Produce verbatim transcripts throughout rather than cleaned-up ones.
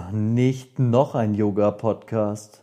nicht noch ein Yoga-Podcast.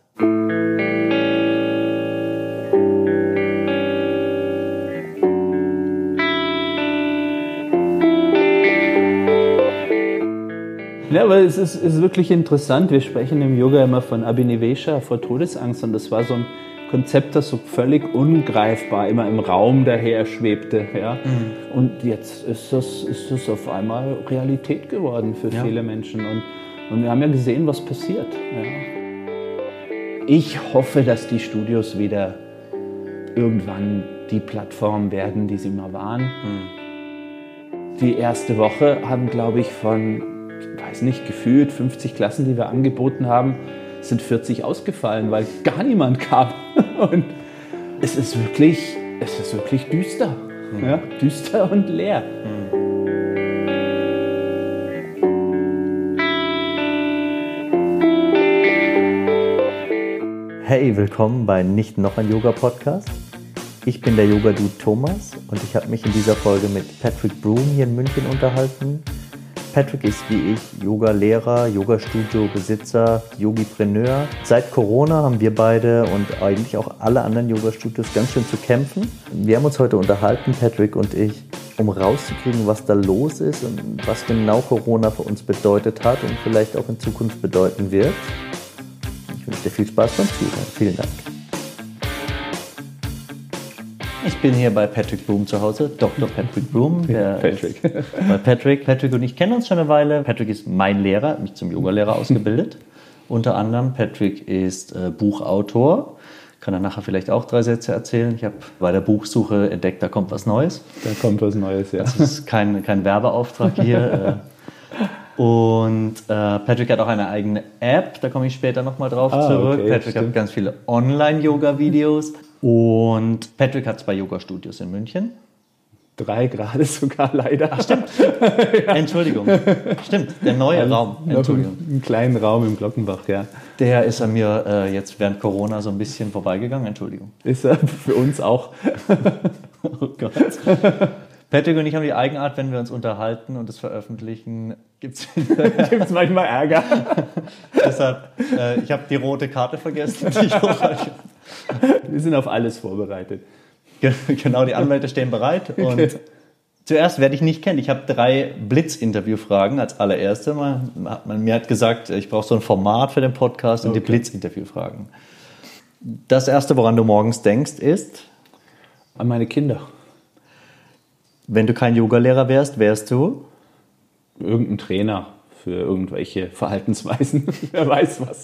Ja, aber es ist, ist wirklich interessant. Wir sprechen im Yoga immer von Abhinivesha, vor Todesangst. Und das war so ein Konzept, das so völlig ungreifbar immer im Raum daher schwebte. Ja? Mhm. Und jetzt ist das, ist das auf einmal Realität geworden für ja. viele Menschen. Und, und wir haben ja gesehen, was passiert. Ja. Ich hoffe, dass die Studios wieder irgendwann die Plattform werden, die sie mal waren. Mhm. Die erste Woche haben, glaube ich, von, ich weiß nicht, gefühlt fünfzig Klassen, die wir angeboten haben, sind vierzig ausgefallen, weil gar niemand kam. Und es ist wirklich, es ist wirklich düster. Mhm. Ja, düster und leer. Mhm. Hey, willkommen bei Nicht noch ein Yoga-Podcast. Ich bin der Yoga-Dude Thomas und ich habe mich in dieser Folge mit Patrick Broom hier in München unterhalten. Patrick ist wie ich Yoga-Lehrer, Yoga-Studio-Besitzer, Yogipreneur. Seit Corona haben wir beide und eigentlich auch alle anderen Yoga-Studios ganz schön zu kämpfen. Wir haben uns heute unterhalten, Patrick und ich, um rauszukriegen, was da los ist und was genau Corona für uns bedeutet hat und vielleicht auch in Zukunft bedeuten wird. Ich wünsche dir viel Spaß beim Zuhören. Vielen Dank. Ich bin hier bei Patrick Broom zu Hause, Doktor Patrick Broom. Der Patrick. Bei Patrick. Patrick und ich kennen uns schon eine Weile. Patrick ist mein Lehrer, hat mich zum Yogalehrer ausgebildet. Unter anderem, Patrick ist äh, Buchautor. Kann er nachher vielleicht auch drei Sätze erzählen. Ich habe bei der Buchsuche entdeckt, da kommt was Neues. Da kommt was Neues, ja. Das ist kein, kein Werbeauftrag hier. Und äh, Patrick hat auch eine eigene App, da komme ich später nochmal drauf ah, zurück. Okay, Patrick stimmt. Hat ganz viele Online-Yoga-Videos. Und Patrick hat zwei Yoga-Studios in München. Drei gerade sogar, leider. Ach, stimmt. Ja. Entschuldigung. Stimmt, der neue also Raum. Entschuldigung. Einen kleinen Raum im Glockenbach, ja. Der ist an mir äh, jetzt während Corona so ein bisschen vorbeigegangen. Entschuldigung. Ist er für uns auch. Oh Gott. Patrick und ich haben die Eigenart, wenn wir uns unterhalten und es veröffentlichen, gibt es manchmal Ärger. Deshalb, äh, ich habe die rote Karte vergessen. Die wir sind auf alles vorbereitet. Genau, die Anwälte stehen bereit. Und okay. Zuerst werde ich nicht kennen. Ich habe drei Blitz-Interview-Fragen als allererste. Man, man mir hat gesagt, ich brauche so ein Format für den Podcast und okay. Die Blitz-Interview-Fragen. Das erste, woran du morgens denkst, ist? An meine Kinder. Wenn du kein Yogalehrer wärst, wärst du? Irgendein Trainer für irgendwelche Verhaltensweisen. Wer weiß was.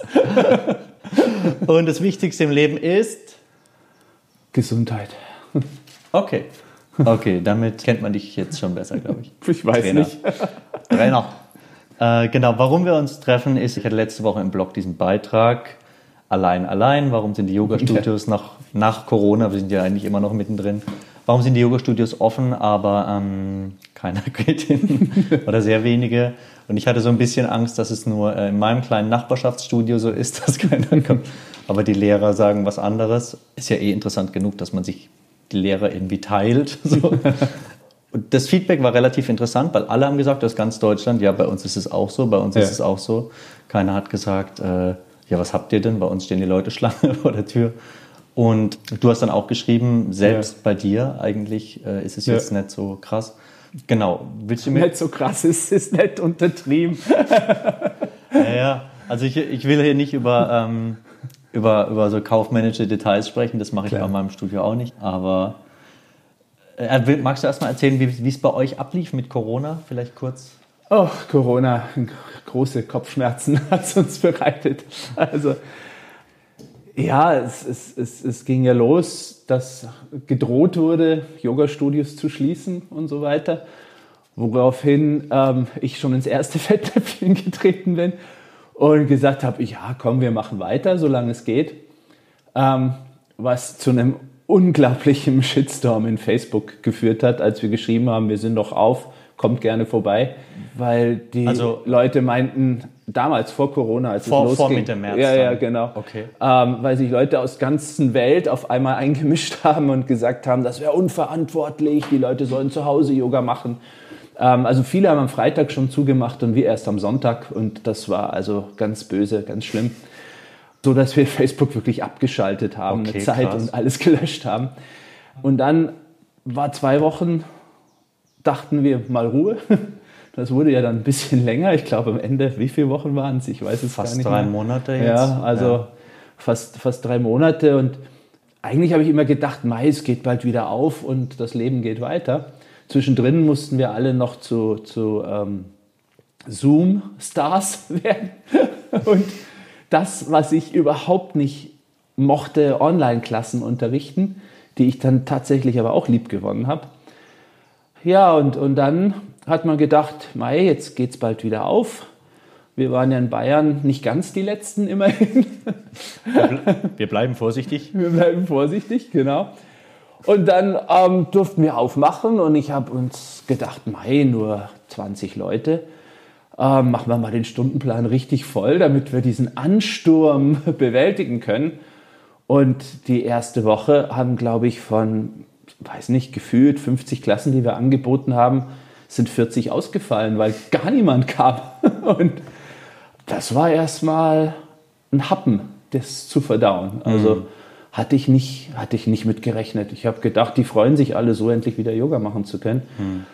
Und das Wichtigste im Leben ist? Gesundheit. Okay. Okay, damit kennt man dich jetzt schon besser, glaube ich. Ich weiß Trainer. nicht. Trainer. Äh, genau, warum wir uns treffen ist, ich hatte letzte Woche im Blog diesen Beitrag, allein, allein, warum sind die Yoga-Studios nach, nach Corona, wir sind ja eigentlich immer noch mittendrin, warum sind die Yoga-Studios offen, aber ähm, keiner geht hin oder sehr wenige. Und ich hatte so ein bisschen Angst, dass es nur äh, in meinem kleinen Nachbarschaftsstudio so ist, dass keiner kommt. Aber die Lehrer sagen was anderes. Ist ja eh interessant genug, dass man sich die Lehrer irgendwie teilt. So. Und das Feedback war relativ interessant, weil alle haben gesagt, aus ganz Deutschland, ja, bei uns ist es auch so, bei uns ja. ist es auch so. Keiner hat gesagt, äh, ja, was habt ihr denn? Bei uns stehen die Leute Schlange vor der Tür. Und du hast dann auch geschrieben, selbst ja. bei dir eigentlich äh, ist es jetzt ja. nicht so krass. Genau. Willst du mir nicht so krass, es ist nicht untertrieben. Naja, also ich, ich will hier nicht über, ähm, über, über so kaufmännische Details sprechen, das mache ich Klar. bei meinem Studio auch nicht. Aber äh, magst du erst mal erzählen, wie es bei euch ablief mit Corona? Vielleicht kurz. Oh, Corona, große Kopfschmerzen hat es uns bereitet. Also ja, es, es, es, es ging ja los, dass gedroht wurde, Yoga-Studios zu schließen und so weiter. Woraufhin ähm, ich schon ins erste Fettnäpfchen getreten bin und gesagt habe, ja komm, wir machen weiter, solange es geht. Ähm, was zu einem unglaublichen Shitstorm in Facebook geführt hat, als wir geschrieben haben, wir sind doch auf, kommt gerne vorbei. Weil die also, Leute meinten, damals vor Corona, als vor, es losging. Vor Mitte März. Ja, ja, genau. Okay. Ähm, weil sich Leute aus der ganzen Welt auf einmal eingemischt haben und gesagt haben, das wäre unverantwortlich, die Leute sollen zu Hause Yoga machen. Ähm, also viele haben am Freitag schon zugemacht und wir erst am Sonntag. Und das war also ganz böse, ganz schlimm. So dass wir Facebook wirklich abgeschaltet haben, okay, eine Zeit krass. und alles gelöscht haben. Und dann war zwei Wochen, dachten wir mal Ruhe. Das wurde ja dann ein bisschen länger. Ich glaube am Ende, wie viele Wochen waren es? Ich weiß es fast gar nicht drei mehr. Monate jetzt. Ja, also ja. Fast, fast drei Monate. Und eigentlich habe ich immer gedacht, Mai, es geht bald wieder auf und das Leben geht weiter. Zwischendrin mussten wir alle noch zu, zu ähm, Zoom-Stars werden. Und das, was ich überhaupt nicht mochte, Online-Klassen unterrichten, die ich dann tatsächlich aber auch lieb gewonnen habe. Ja, und, und dann hat man gedacht, Mai, jetzt geht's bald wieder auf. Wir waren ja in Bayern nicht ganz die Letzten immerhin. Wir bleiben vorsichtig. Wir bleiben vorsichtig, genau. Und dann ähm, durften wir aufmachen und ich habe uns gedacht, Mai, nur zwanzig Leute. Ähm, machen wir mal den Stundenplan richtig voll, damit wir diesen Ansturm bewältigen können. Und die erste Woche haben, glaube ich, von, weiß nicht, gefühlt fünfzig Klassen, die wir angeboten haben, sind vierzig ausgefallen, weil gar niemand kam. Und das war erstmal ein Happen, das zu verdauen. Also mhm. hatte ich nicht, hatte ich nicht mit gerechnet. Ich habe gedacht, die freuen sich alle so, endlich wieder Yoga machen zu können. Mhm.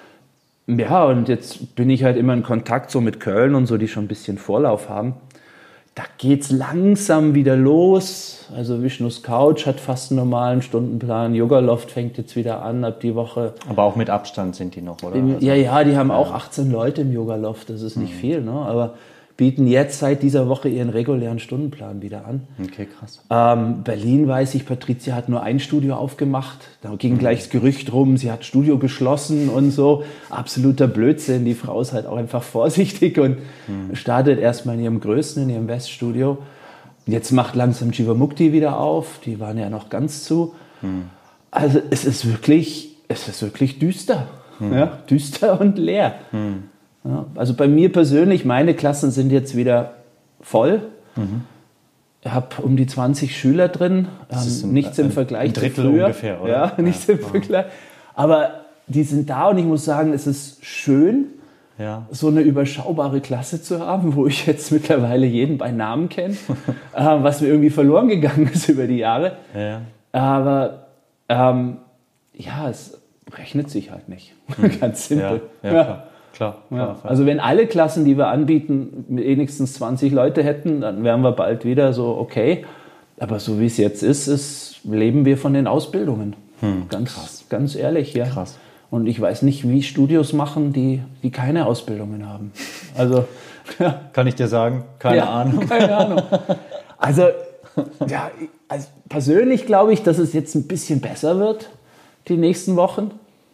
Ja, und jetzt bin ich halt immer in Kontakt so mit Köln und so, die schon ein bisschen Vorlauf haben. Da geht's langsam wieder los. Also Vishnus Couch hat fast einen normalen Stundenplan. Yoga Loft fängt jetzt wieder an ab die Woche. Aber auch mit Abstand sind die noch, oder? Im, ja, ja, die haben auch achtzehn Leute im Yoga Loft. Das ist nicht mhm. viel, ne? Aber bieten jetzt seit dieser Woche ihren regulären Stundenplan wieder an. Okay, krass. Ähm, Berlin weiß ich, Patricia hat nur ein Studio aufgemacht. Da ging mhm. gleich das Gerücht rum, sie hat Studio geschlossen und so. Absoluter Blödsinn. Die Frau ist halt auch einfach vorsichtig und mhm. startet erstmal in ihrem größten, in ihrem Weststudio. Jetzt macht langsam Jivamukti wieder auf. Die waren ja noch ganz zu. Mhm. Also es ist wirklich, es ist wirklich düster. Mhm. Ja, düster und leer. Mhm. Ja, also bei mir persönlich, meine Klassen sind jetzt wieder voll. Mhm. Ich habe um die zwanzig Schüler drin. Ähm, ein, nichts im ein, Vergleich ein Drittel zu früher. Ungefähr, oder? Ja, nichts ja. im Vergleich. Aber die sind da und ich muss sagen, es ist schön, ja. so eine überschaubare Klasse zu haben, wo ich jetzt mittlerweile jeden bei Namen kenne, äh, was mir irgendwie verloren gegangen ist über die Jahre. Ja. Aber ähm, ja, es rechnet sich halt nicht. Mhm. Ganz simpel. Ja, ja, klar. Klar, klar, ja, also wenn alle Klassen, die wir anbieten, wenigstens zwanzig Leute hätten, dann wären wir bald wieder so okay. Aber so wie es jetzt ist, ist leben wir von den Ausbildungen. Hm, ganz, krass. ganz ehrlich, ja. Krass. Und ich weiß nicht, wie Studios machen, die, die keine Ausbildungen haben. Also ja. Kann ich dir sagen, keine ja, Ahnung. Keine Ahnung. Also, ja, also persönlich glaube ich, dass es jetzt ein bisschen besser wird, die nächsten Wochen.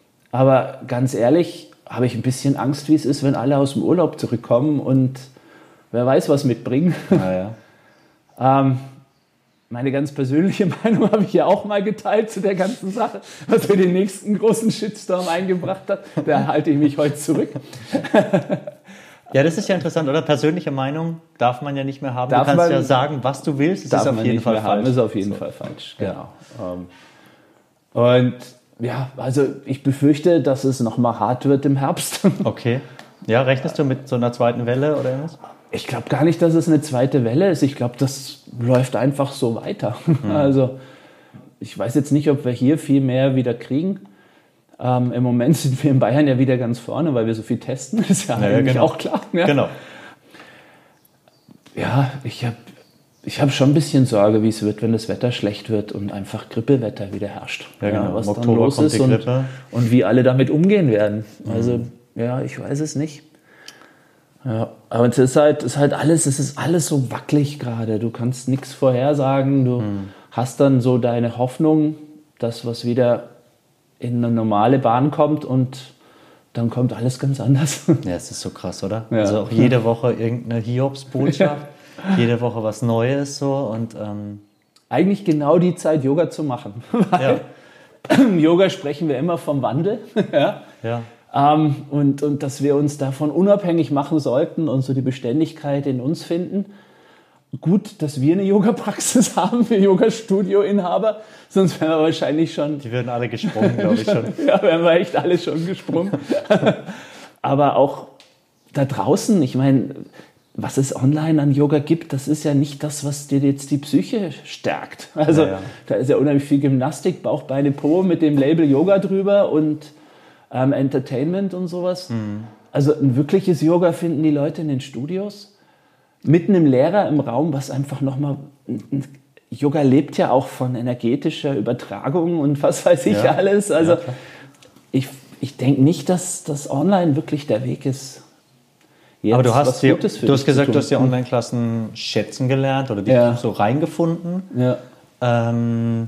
Aber ganz ehrlich, habe ich ein bisschen Angst, wie es ist, wenn alle aus dem Urlaub zurückkommen und wer weiß, was mitbringen. Ja, ja. ähm, meine ganz persönliche Meinung habe ich ja auch mal geteilt zu der ganzen Sache, was mir den nächsten großen Shitstorm eingebracht hat. Da halte ich mich heute zurück. Ja, das ist ja interessant, oder? Persönliche Meinung darf man ja nicht mehr haben. Darf du kannst man, ja sagen, was du willst. Das ist auf jeden Fall falsch. Haben, ist auf jeden so. Fall falsch, genau. Ja. Und ja, also ich befürchte, dass es nochmal hart wird im Herbst. Okay. Ja, rechnest du mit so einer zweiten Welle oder irgendwas? Ich glaube gar nicht, dass es eine zweite Welle ist. Ich glaube, das läuft einfach so weiter. Mhm. Also ich weiß jetzt nicht, ob wir hier viel mehr wieder kriegen. Ähm, Im Moment sind wir in Bayern ja wieder ganz vorne, weil wir so viel testen. Das ist ja, ja eigentlich genau. auch klar. Ja. Genau. Ja, ich habe Ich habe schon ein bisschen Sorge, wie es wird, wenn das Wetter schlecht wird und einfach Grippewetter wieder herrscht. Ja, genau. Ja, was Im dann Oktober los kommt ist die und, Grippe. und wie alle damit umgehen werden. Mhm. Also, ja, ich weiß es nicht. Ja, aber es ist halt, es ist halt alles, es ist alles so wackelig gerade. Du kannst nichts vorhersagen. Du mhm. hast dann so deine Hoffnung, dass was wieder in eine normale Bahn kommt und dann kommt alles ganz anders. Ja, es ist so krass, oder? Ja. Also auch jede Woche irgendeine Hiobsbotschaft. Ja. Jede Woche was Neues so und ähm eigentlich genau die Zeit, Yoga zu machen. Weil ja. im Yoga sprechen wir immer vom Wandel. ja. Ja. Ähm, und, und dass wir uns davon unabhängig machen sollten und so die Beständigkeit in uns finden. Gut, dass wir eine Yoga-Praxis haben, wir Yoga-Studio-Inhaber, sonst wären wir wahrscheinlich schon... Die würden alle gesprungen, glaube ich schon. Ja, wären wir echt alle schon gesprungen. aber auch da draußen, ich meine, was es online an Yoga gibt, das ist ja nicht das, was dir jetzt die Psyche stärkt. Also ja, ja. Da ist ja unheimlich viel Gymnastik, Bauch, Beine, Po mit dem Label Yoga drüber und ähm, Entertainment und sowas. Mhm. Also ein wirkliches Yoga finden die Leute in den Studios, mit einem Lehrer im Raum, was einfach nochmal... Yoga lebt ja auch von energetischer Übertragung und was weiß ich ja. alles. Also ja, ich, ich denke nicht, dass das online wirklich der Weg ist. Jetzt aber du hast, dir, du hast gesagt, du hast die Online-Klassen schätzen gelernt oder dich ja. so reingefunden. Ja. Ähm,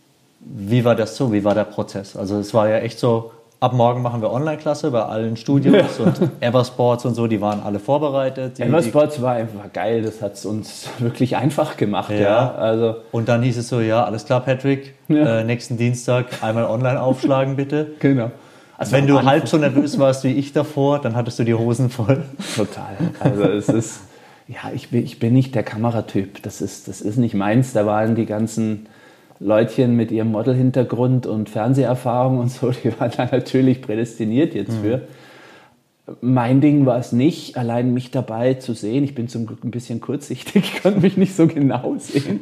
wie war das so? Wie war der Prozess? Also es war ja echt so, ab morgen machen wir Online-Klasse bei allen Studios ja. und Eversports und so, die waren alle vorbereitet. Die, Eversports war einfach geil, das hat es uns wirklich einfach gemacht. Ja. Ja. Also und dann hieß es so, ja, alles klar, Patrick, ja. äh, nächsten Dienstag einmal online aufschlagen, bitte. Genau. Also wenn du halb so nervös warst wie ich davor, dann hattest du die Hosen voll. Total. Also es ist, ja, ich bin, ich bin nicht der Kameratyp. Das ist, das ist nicht meins. Da waren die ganzen Leutchen mit ihrem Modelhintergrund und Fernseherfahrung und so, die waren da natürlich prädestiniert jetzt für. Mhm. Mein Ding war es nicht, allein mich dabei zu sehen. Ich bin zum Glück ein bisschen kurzsichtig, ich konnte mich nicht so genau sehen.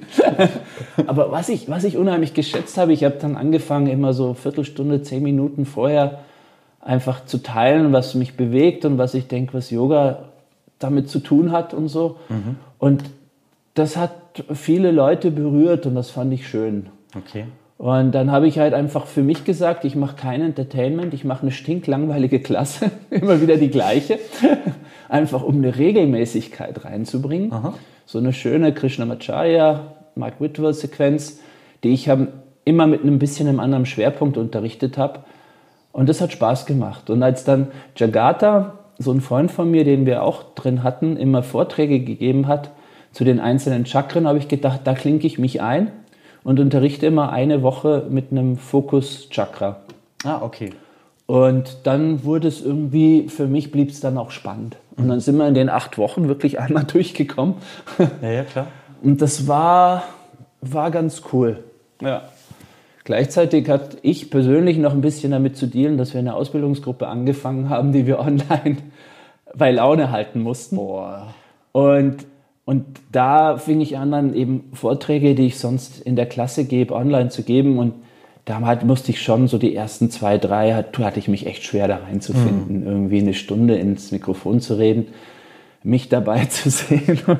Aber was ich, was ich unheimlich geschätzt habe, ich habe dann angefangen, immer so Viertelstunde, zehn Minuten vorher einfach zu teilen, was mich bewegt und was ich denke, was Yoga damit zu tun hat und so. Mhm. Und das hat viele Leute berührt und das fand ich schön. Okay. Und dann habe ich halt einfach für mich gesagt, ich mache kein Entertainment, ich mache eine stinklangweilige Klasse, immer wieder die gleiche, einfach um eine Regelmäßigkeit reinzubringen. Aha. So eine schöne Krishnamacharya, Mark Whitwell-Sequenz, die ich hab immer mit einem bisschen einem anderen Schwerpunkt unterrichtet habe. Und das hat Spaß gemacht. Und als dann Jagata, so ein Freund von mir, den wir auch drin hatten, immer Vorträge gegeben hat zu den einzelnen Chakren, habe ich gedacht, da klinke ich mich ein und unterrichte immer eine Woche mit einem Fokus-Chakra. Ah, okay. Und dann wurde es irgendwie, für mich blieb es dann auch spannend. Und dann sind wir in den acht Wochen wirklich einmal durchgekommen. Ja, ja, klar. Und das war, war ganz cool. Ja. Gleichzeitig hatte ich persönlich noch ein bisschen damit zu dealen, dass wir eine Ausbildungsgruppe angefangen haben, die wir online bei Laune halten mussten. Boah. Und, und da fing ich an, dann eben Vorträge, die ich sonst in der Klasse gebe, online zu geben. Und da halt musste ich schon so die ersten zwei, drei, hatte ich mich echt schwer da reinzufinden, mhm. irgendwie eine Stunde ins Mikrofon zu reden, mich dabei zu sehen. Und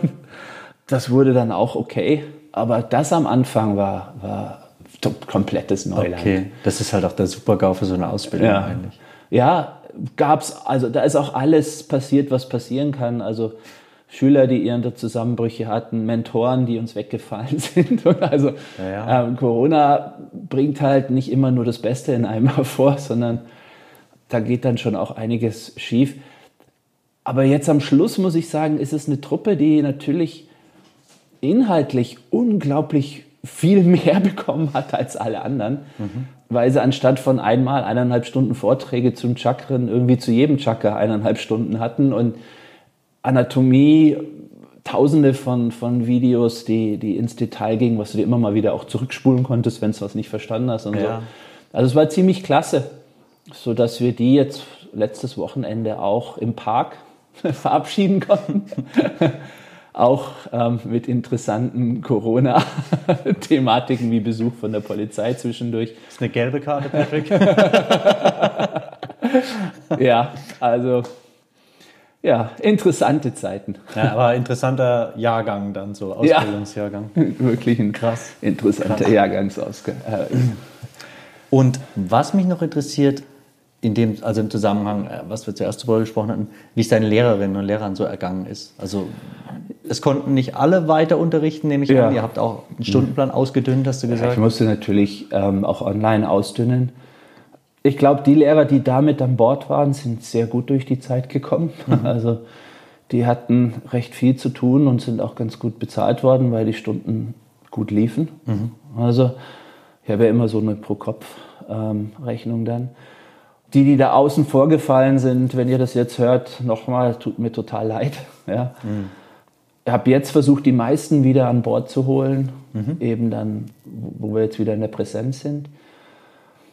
das wurde dann auch okay. Aber das am Anfang war, war komplettes Neuland. Okay, das ist halt auch der Super-GAU für so eine Ausbildung ja. eigentlich. Ja, gab's, also da ist auch alles passiert, was passieren kann. Also Schüler, die ihre Zusammenbrüche hatten, Mentoren, die uns weggefallen sind. Und also ja, ja. Ähm, Corona bringt halt nicht immer nur das Beste in einem hervor, sondern da geht dann schon auch einiges schief. Aber jetzt am Schluss muss ich sagen, ist es eine Truppe, die natürlich inhaltlich unglaublich viel mehr bekommen hat als alle anderen, mhm. weil sie anstatt von einmal eineinhalb Stunden Vorträge zum Chakren irgendwie zu jedem Chakra eineinhalb Stunden hatten und Anatomie, tausende von, von Videos, die, die ins Detail gingen, was du dir immer mal wieder auch zurückspulen konntest, wenn du was nicht verstanden hast und ja. so. Also es war ziemlich klasse, sodass wir die jetzt letztes Wochenende auch im Park verabschieden konnten. Auch ähm, mit interessanten Corona-Thematiken wie Besuch von der Polizei zwischendurch. Das ist eine gelbe Karte, Patrick. Ja, also ja, interessante Zeiten. Ja, aber interessanter Jahrgang dann so, Ausbildungsjahrgang. Ja, wirklich ein krass interessanter krass. Jahrgangsausgang. Und was mich noch interessiert, in dem, also im Zusammenhang, was wir zuerst darüber gesprochen hatten, wie es deinen Lehrerinnen und Lehrern so ergangen ist. Also es konnten nicht alle weiter unterrichten, nehme ich ja. an. Ihr habt auch einen Stundenplan ausgedünnt, hast du gesagt. Ja, ich musste natürlich ähm, auch online ausdünnen. Ich glaube, die Lehrer, die damit an Bord waren, sind sehr gut durch die Zeit gekommen. Mhm. Also die hatten recht viel zu tun und sind auch ganz gut bezahlt worden, weil die Stunden gut liefen. Mhm. Also ich habe ja immer so eine Pro-Kopf-Rechnung ähm, dann. Die, die da außen vorgefallen sind, wenn ihr das jetzt hört, nochmal, tut mir total leid. Ja. Mhm. Ich habe jetzt versucht, die meisten wieder an Bord zu holen, mhm. eben dann, wo wir jetzt wieder in der Präsenz sind.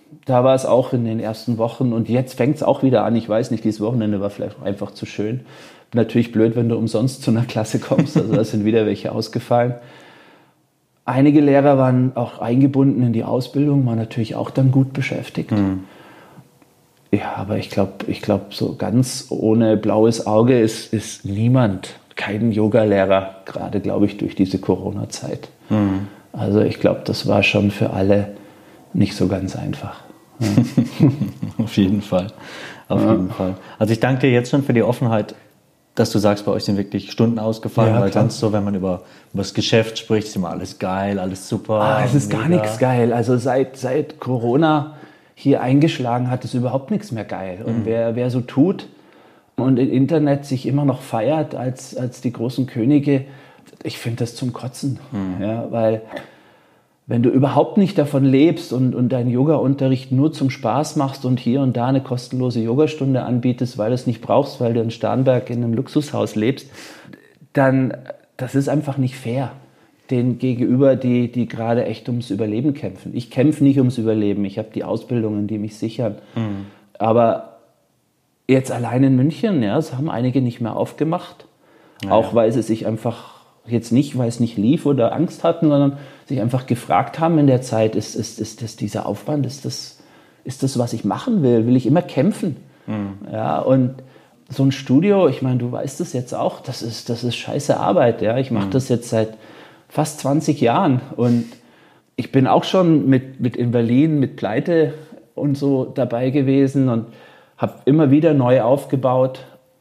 da war es auch in den ersten Wochen und jetzt fängt es auch wieder an. Ich weiß nicht, dieses Wochenende war vielleicht einfach zu schön. Natürlich blöd, wenn du umsonst zu einer Klasse kommst, also da sind wieder welche ausgefallen. Einige Lehrer waren auch eingebunden in die Ausbildung, waren natürlich auch dann gut beschäftigt. Mhm. Ja, aber ich glaube, ich glaub, so ganz ohne blaues Auge ist, ist niemand, kein Yoga-Lehrer, gerade, glaube ich, durch diese Corona-Zeit. Mhm. Also ich glaube, das war schon für alle nicht so ganz einfach. Ja. Auf jeden Fall. Auf ja. jeden Fall. Also ich danke dir jetzt schon für die Offenheit, dass du sagst, bei euch sind wirklich Stunden ausgefallen, ja, weil klar. sonst so, wenn man über, über das Geschäft spricht, ist immer alles geil, alles super. Ah, es ist mega. Gar nichts geil. Also seit, seit Corona hier eingeschlagen hat, ist überhaupt nichts mehr geil. Und mhm. wer, wer so tut und im Internet sich immer noch feiert als, als die großen Könige, ich finde das zum Kotzen. Mhm. Ja, weil wenn du überhaupt nicht davon lebst und, und deinen Yoga-Unterricht nur zum Spaß machst und hier und da eine kostenlose Yogastunde anbietest, weil du es nicht brauchst, weil du in Starnberg in einem Luxushaus lebst, dann das ist einfach nicht fair den gegenüber, die, die gerade echt ums Überleben kämpfen. Ich kämpfe nicht ums Überleben, ich habe die Ausbildungen, die mich sichern. Mhm. Aber jetzt allein in München, ja, das haben einige nicht mehr aufgemacht, naja. auch weil sie sich einfach jetzt nicht, weil es nicht lief oder Angst hatten, sondern sich einfach gefragt haben in der Zeit, ist, ist, ist das dieser Aufwand, ist das, ist das, was ich machen will? Will ich immer kämpfen? Mhm. Ja, und so ein Studio, ich meine, du weißt es jetzt auch, das ist, das ist scheiße Arbeit. Ja? Ich mache mhm. das jetzt seit fast zwanzig Jahren und ich bin auch schon mit, mit in Berlin mit Pleite und so dabei gewesen und habe immer wieder neu aufgebaut.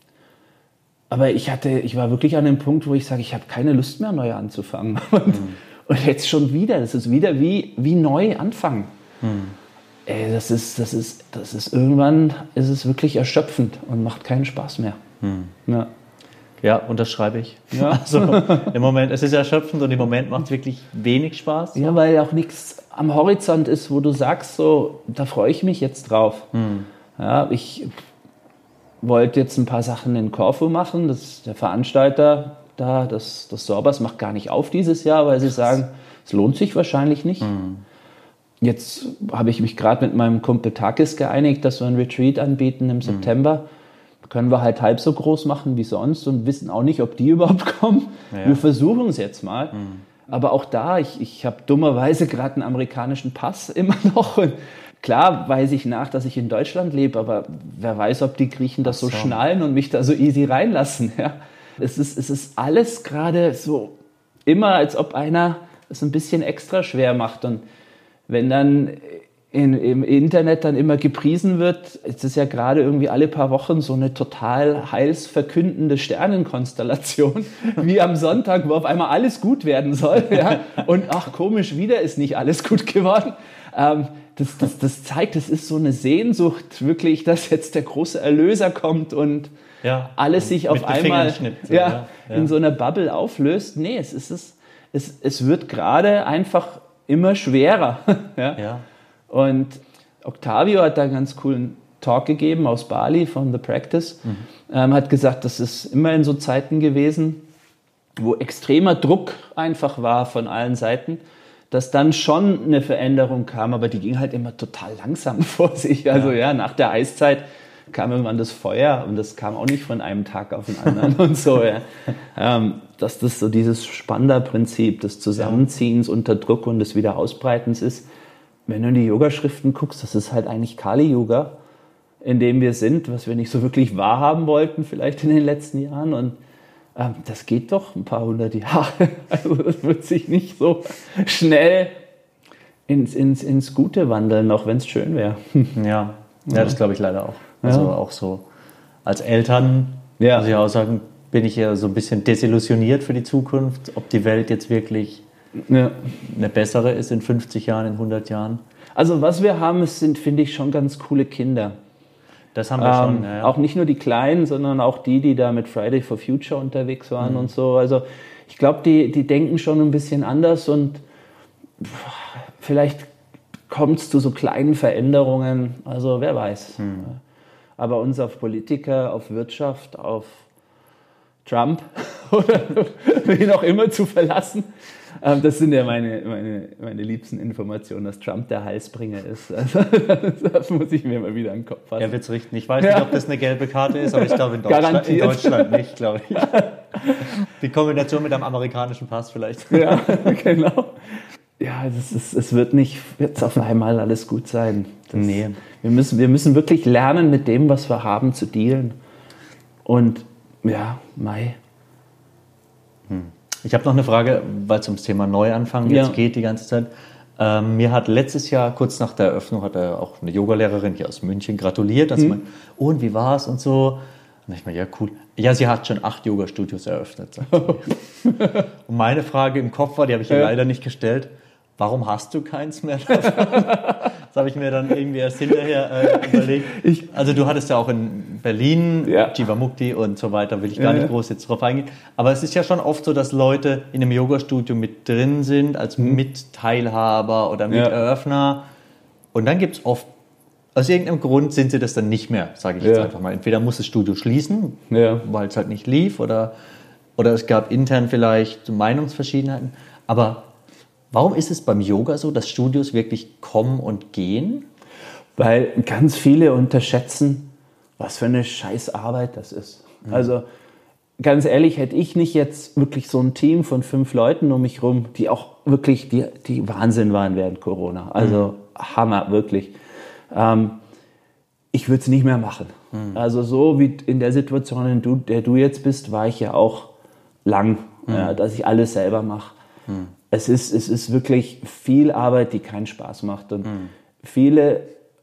Aber ich hatte, ich war wirklich an dem Punkt, wo ich sage, ich habe keine Lust mehr, neu anzufangen. Und, mhm. und jetzt schon wieder, das ist wieder wie, wie neu anfangen. Mhm. Ey, das ist, das ist, das ist irgendwann ist es wirklich erschöpfend und macht keinen Spaß mehr. Mhm. Ja. Ja, unterschreibe ich. Ja. Also im Moment, es ist erschöpfend und im Moment macht es wirklich wenig Spaß. Ja, weil auch nichts am Horizont ist, wo du sagst, so, da freue ich mich jetzt drauf. Mhm. Ja, ich wollte jetzt ein paar Sachen in Korfu machen. Das, der Veranstalter da, das, das Sorbas macht gar nicht auf dieses Jahr, weil sie sagen, es lohnt sich wahrscheinlich nicht. Mhm. Jetzt habe ich mich gerade mit meinem Kumpel Takis geeinigt, dass wir ein Retreat anbieten im September. Mhm. Können wir halt halb so groß machen wie sonst und wissen auch nicht, ob die überhaupt kommen. Ja. Wir versuchen es jetzt mal. Mhm. Aber auch da, ich, ich habe dummerweise gerade einen amerikanischen Pass immer noch. Und klar weise ich nach, dass ich in Deutschland lebe, aber wer weiß, ob die Griechen das so, so schnallen und mich da so easy reinlassen. Ja. Es ist, es ist alles gerade so immer, als ob einer es ein bisschen extra schwer macht. Und wenn dann in, im Internet dann immer gepriesen wird, es ist ja gerade irgendwie alle paar Wochen so eine total heilsverkündende Sternenkonstellation, wie am Sonntag, wo auf einmal alles gut werden soll. Ja? Und ach komisch, wieder ist nicht alles gut geworden. Ähm, das, das, das zeigt, es ist so eine Sehnsucht wirklich, dass jetzt der große Erlöser kommt und ja, alles sich auf einmal so, ja, ja, ja. in so einer Bubble auflöst. Nee, es, ist, es, es, es wird gerade einfach immer schwerer. Ja? Ja. Und Octavio hat da einen ganz coolen Talk gegeben aus Bali von The Practice. Mhm. Ähm, hat gesagt, das ist immer in so Zeiten gewesen, wo extremer Druck einfach war von allen Seiten, dass dann schon eine Veränderung kam, aber die ging halt immer total langsam vor sich. Also ja, ja nach der Eiszeit kam irgendwann das Feuer und das kam auch nicht von einem Tag auf den anderen und so. Ja. Ähm, dass das so dieses Spanda-Prinzip des Zusammenziehens ja. unter Druck und des Wiederausbreitens ist. Wenn du in die Yogaschriften guckst, das ist halt eigentlich Kali-Yoga, in dem wir sind, was wir nicht so wirklich wahrhaben wollten vielleicht in den letzten Jahren. Und ähm, das geht doch ein paar hundert Jahre. Also das wird sich nicht so schnell ins, ins, ins Gute wandeln, auch wenn es schön wäre. Ja. ja, das glaube ich leider auch. Also ja. auch so als Eltern, ja. muss ich auch sagen, bin ich ja so ein bisschen desillusioniert für die Zukunft, ob die Welt jetzt wirklich ja. eine bessere ist in fünfzig Jahren, in hundert Jahren. Also was wir haben, sind, finde ich, schon ganz coole Kinder. Das haben wir ähm, schon. Ja, ja. Auch nicht nur die Kleinen, sondern auch die, die da mit Friday for Future unterwegs waren mhm. und so. Also ich glaube, die, die denken schon ein bisschen anders und vielleicht kommt es zu so kleinen Veränderungen. Also wer weiß. Mhm. Aber uns auf Politiker, auf Wirtschaft, auf Trump oder wen auch immer zu verlassen. Das sind ja meine, meine, meine liebsten Informationen, dass Trump der Heilsbringer ist. Also, das muss ich mir mal wieder in den Kopf fassen. Er wird es richten. Ich weiß nicht, ob das eine gelbe Karte ist, aber ich glaube in Deutschland, in Deutschland nicht, glaube ich. Die Kombination mit einem amerikanischen Pass vielleicht. Ja, genau. Ja, das ist, es wird nicht jetzt auf einmal alles gut sein. Das, nee. Wir müssen, wir müssen wirklich lernen, mit dem, was wir haben, zu dealen. Und ja, Mai. Hm. Ich habe noch eine Frage, weil es ums Thema Neuanfang jetzt ja. geht die ganze Zeit. Ähm, mir hat letztes Jahr, kurz nach der Eröffnung, hat er auch eine Yogalehrerin hier aus München gratuliert. Also mhm. man, oh, und wie war es und so. Und ich meine, ja, cool. Ja, sie hat schon acht Yoga-Studios eröffnet. Sagt sie. Und meine Frage im Kopf war, die habe ich ja leider nicht gestellt, warum hast du keins mehr davon? Das habe ich mir dann irgendwie erst hinterher äh, überlegt. Ich, also du hattest ja auch in Berlin, ja. Jivamukti und so weiter, will ich gar nicht groß jetzt drauf eingehen. Aber es ist ja schon oft so, dass Leute in einem Yoga-Studio mit drin sind, als mhm. Mitteilhaber oder Miteröffner. Und dann gibt es oft, aus irgendeinem Grund sind sie das dann nicht mehr, sage ich jetzt ja. einfach mal. Entweder muss das Studio schließen, ja. weil es halt nicht lief, oder, oder es gab intern vielleicht Meinungsverschiedenheiten. Aber warum ist es beim Yoga so, dass Studios wirklich kommen und gehen? Weil ganz viele unterschätzen, was für eine Scheißarbeit das ist. Mhm. Also ganz ehrlich, hätte ich nicht jetzt wirklich so ein Team von fünf Leuten um mich rum, die auch wirklich die, die Wahnsinn waren während Corona. Also mhm. Hammer, wirklich. Ähm, ich würde es nicht mehr machen. Mhm. Also so wie in der Situation, in der du jetzt bist, war ich ja auch lang, mhm. ja, dass ich alles selber mache. Mhm. Es ist, es ist wirklich viel Arbeit, die keinen Spaß macht. Und mhm. viele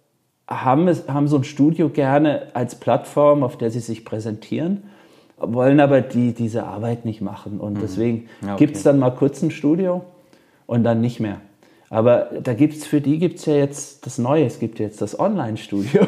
haben, es, haben so ein Studio gerne als Plattform, auf der sie sich präsentieren, wollen aber die, diese Arbeit nicht machen. Und mhm. deswegen ja, okay. gibt es dann mal kurz ein Studio und dann nicht mehr. Aber da gibt's, für die gibt es ja jetzt das Neue. Es gibt jetzt das Online-Studio.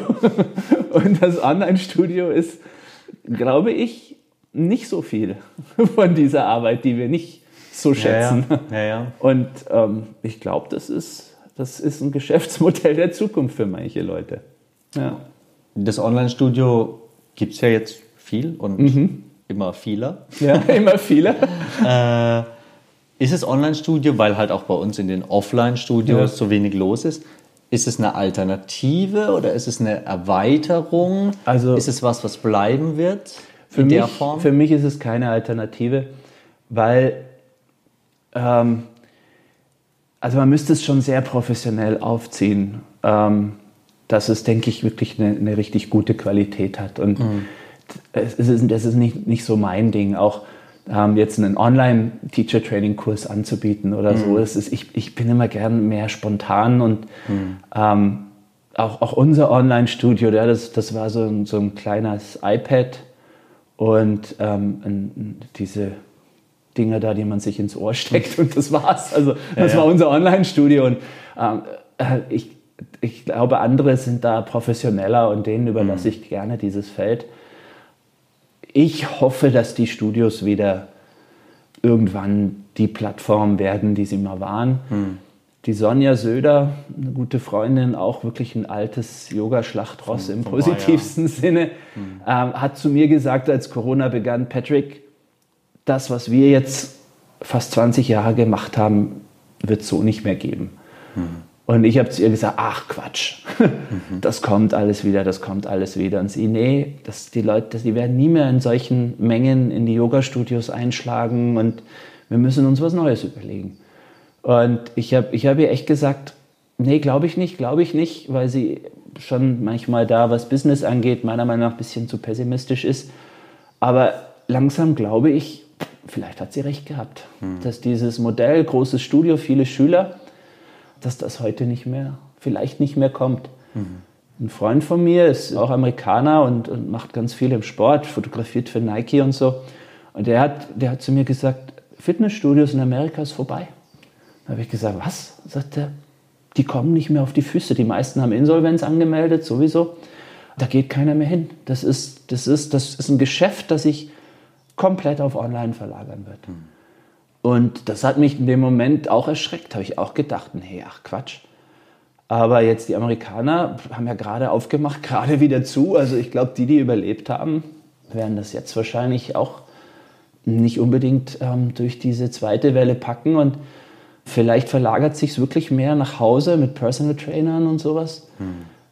Und das Online-Studio ist, glaube ich, nicht so viel von dieser Arbeit, die wir nicht so schätzen. Ja, ja. Ja, ja. Und ähm, ich glaube, das ist, das ist ein Geschäftsmodell der Zukunft für manche Leute. Ja. Das Online-Studio gibt es ja jetzt viel und mhm. immer vieler. Ja, immer vieler. äh, ist es Online-Studio, weil halt auch bei uns in den Offline-Studios ja. so wenig los ist, ist es eine Alternative oder ist es eine Erweiterung? Also, ist es was, was bleiben wird für in mich, der Form? Für mich ist es keine Alternative, weil ähm, also man müsste es schon sehr professionell aufziehen, ähm, dass es, denke ich, wirklich eine, eine richtig gute Qualität hat. Und mhm. es ist, das ist nicht, nicht so mein Ding, auch ähm, jetzt einen Online-Teacher-Training-Kurs anzubieten oder mhm. so. Das ist, ich, ich bin immer gern mehr spontan und mhm. ähm, auch, auch unser Online-Studio, ja, das, das war so ein, so ein kleines iPad und ähm, ein, diese Dinger da, die man sich ins Ohr steckt und das war's. Also das ja, ja. war unser Online-Studio und ähm, ich, ich glaube, andere sind da professioneller und denen überlasse mhm. ich gerne dieses Feld. Ich hoffe, dass die Studios wieder irgendwann die Plattform werden, die sie mal waren. Mhm. Die Sonja Söder, eine gute Freundin, auch wirklich ein altes Yoga-Schlachtross im positivsten Sinne, mhm. ähm, hat zu mir gesagt, als Corona begann, Patrick, das, was wir jetzt fast zwanzig Jahre gemacht haben, wird es so nicht mehr geben. Mhm. Und ich habe zu ihr gesagt, ach Quatsch, mhm. das kommt alles wieder, das kommt alles wieder. Und sie, nee, das, die Leute, die werden nie mehr in solchen Mengen in die Yoga-Studios einschlagen und wir müssen uns was Neues überlegen. Und ich habe ich hab ihr echt gesagt, nee, glaube ich nicht, glaube ich nicht, weil sie schon manchmal da, was Business angeht, meiner Meinung nach ein bisschen zu pessimistisch ist. Aber langsam glaube ich, vielleicht hat sie recht gehabt, hm. dass dieses Modell, großes Studio, viele Schüler, dass das heute nicht mehr, vielleicht nicht mehr kommt. Mhm. Ein Freund von mir ist auch Amerikaner und, und macht ganz viel im Sport, fotografiert für Nike und so. Und der hat, der hat zu mir gesagt, Fitnessstudios in Amerika ist vorbei. Da habe ich gesagt, was? Sagt er, die kommen nicht mehr auf die Füße. Die meisten haben Insolvenz angemeldet, sowieso. Da geht keiner mehr hin. Das ist, das ist, das ist ein Geschäft, das sich komplett auf Online verlagern wird. Mhm. Und das hat mich in dem Moment auch erschreckt. Habe ich auch gedacht, nee, ach Quatsch. Aber jetzt die Amerikaner haben ja gerade aufgemacht, gerade wieder zu. Also ich glaube, die, die überlebt haben, werden das jetzt wahrscheinlich auch nicht unbedingt ähm, durch diese zweite Welle packen und vielleicht verlagert sich es wirklich mehr nach Hause mit Personal Trainern und sowas. Hm.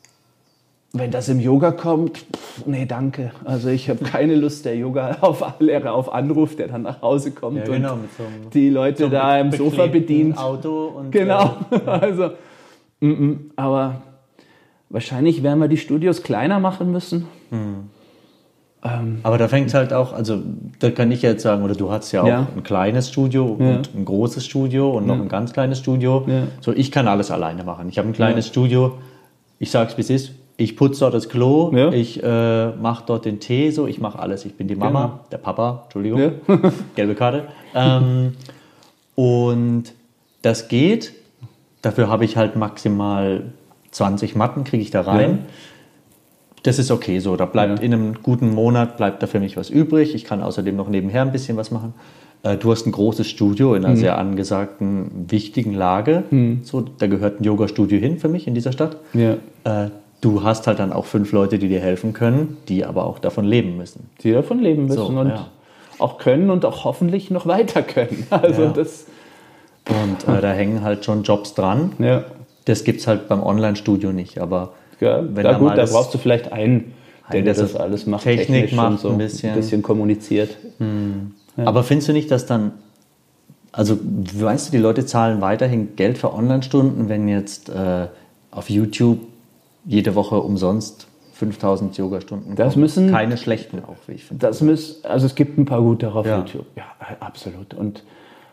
Wenn das im Yoga kommt, pff, nee, danke. Also ich habe keine Lust, der Yoga-Lehrer auf Anruf, der dann nach Hause kommt ja, genau, und mit so einem, die Leute so da im Sofa bedient. Auto und genau. Äh, also, m -m, aber wahrscheinlich werden wir die Studios kleiner machen müssen. Hm. Ähm, aber da fängt es halt auch, also da kann ich jetzt sagen, oder du hast ja auch ja. ein kleines Studio ja. und ein großes Studio und noch ja. ein ganz kleines Studio. Ja. So, ich kann alles alleine machen. Ich habe ein kleines ja. Studio, ich sag's wie es ist, ich putze dort das Klo, ja. ich äh, mache dort den Tee, so, ich mache alles. Ich bin die Mama, genau. der Papa, Entschuldigung, ja. gelbe Karte. Ähm, und das geht, dafür habe ich halt maximal zwanzig Matten, kriege ich da rein. Ja. Das ist okay so, da bleibt ja. in einem guten Monat bleibt da für mich was übrig. Ich kann außerdem noch nebenher ein bisschen was machen. Äh, du hast ein großes Studio in einer mhm. sehr angesagten, wichtigen Lage. Mhm. So, da gehört ein Yoga-Studio hin für mich in dieser Stadt. Ja. Äh, du hast halt dann auch fünf Leute, die dir helfen können, die aber auch davon leben müssen. Die davon leben müssen so, und ja. auch können und auch hoffentlich noch weiter können. Also ja. das und äh, da hängen halt schon Jobs dran. Ja. Das gibt es halt beim Online-Studio nicht, aber ja, wenn da gut, da brauchst du vielleicht einen, der, der das alles macht, Technik macht, so ein bisschen, ein bisschen kommuniziert. Hm. Ja. Aber findest du nicht, dass dann, also weißt du, die Leute zahlen weiterhin Geld für Online-Stunden, wenn jetzt äh, auf YouTube jede Woche umsonst fünftausend Yoga-Stunden das kommen? Müssen keine schlechten auch, wie ich finde. Das müssen, also es gibt ein paar gute auf ja. YouTube. Ja, absolut. Und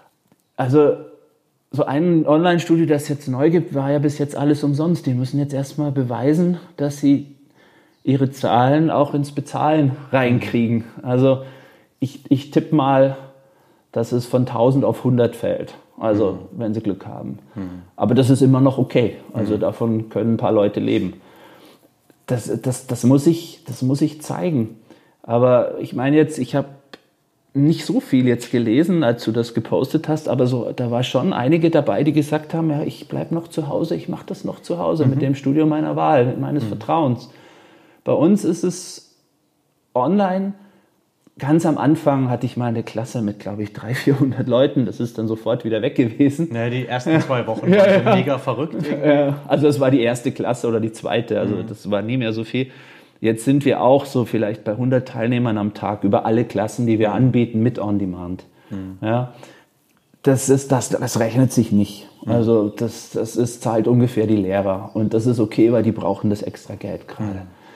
also so ein Online-Studio, das es jetzt neu gibt, war ja bis jetzt alles umsonst. Die müssen jetzt erstmal beweisen, dass sie ihre Zahlen auch ins Bezahlen reinkriegen. Also ich, ich tippe mal, dass es von tausend auf hundert fällt. Also mhm. wenn sie Glück haben. Mhm. Aber das ist immer noch okay. Also mhm. davon können ein paar Leute leben. Das, das, das, muss ich, das muss ich zeigen. Aber ich meine jetzt, ich habe nicht so viel jetzt gelesen, als du das gepostet hast, aber so, da war schon einige dabei, die gesagt haben, ja, ich bleibe noch zu Hause, ich mache das noch zu Hause mhm. mit dem Studio meiner Wahl, mit meines mhm. Vertrauens. Bei uns ist es online. Ganz am Anfang hatte ich mal eine Klasse mit, glaube ich, dreihundert, vierhundert Leuten. Das ist dann sofort wieder weg gewesen. Ja, die ersten ja. zwei Wochen waren ja, ja. mega verrückt. Ja. Also das war die erste Klasse oder die zweite, also mhm. das war nie mehr so viel. Jetzt sind wir auch so vielleicht bei hundert Teilnehmern am Tag über alle Klassen, die wir anbieten, mit On-Demand. Mhm. Ja, das, ist, das, das rechnet sich nicht. Mhm. Also das, das ist, zahlt ungefähr die Lehrer. Und das ist okay, weil die brauchen das extra Geld gerade.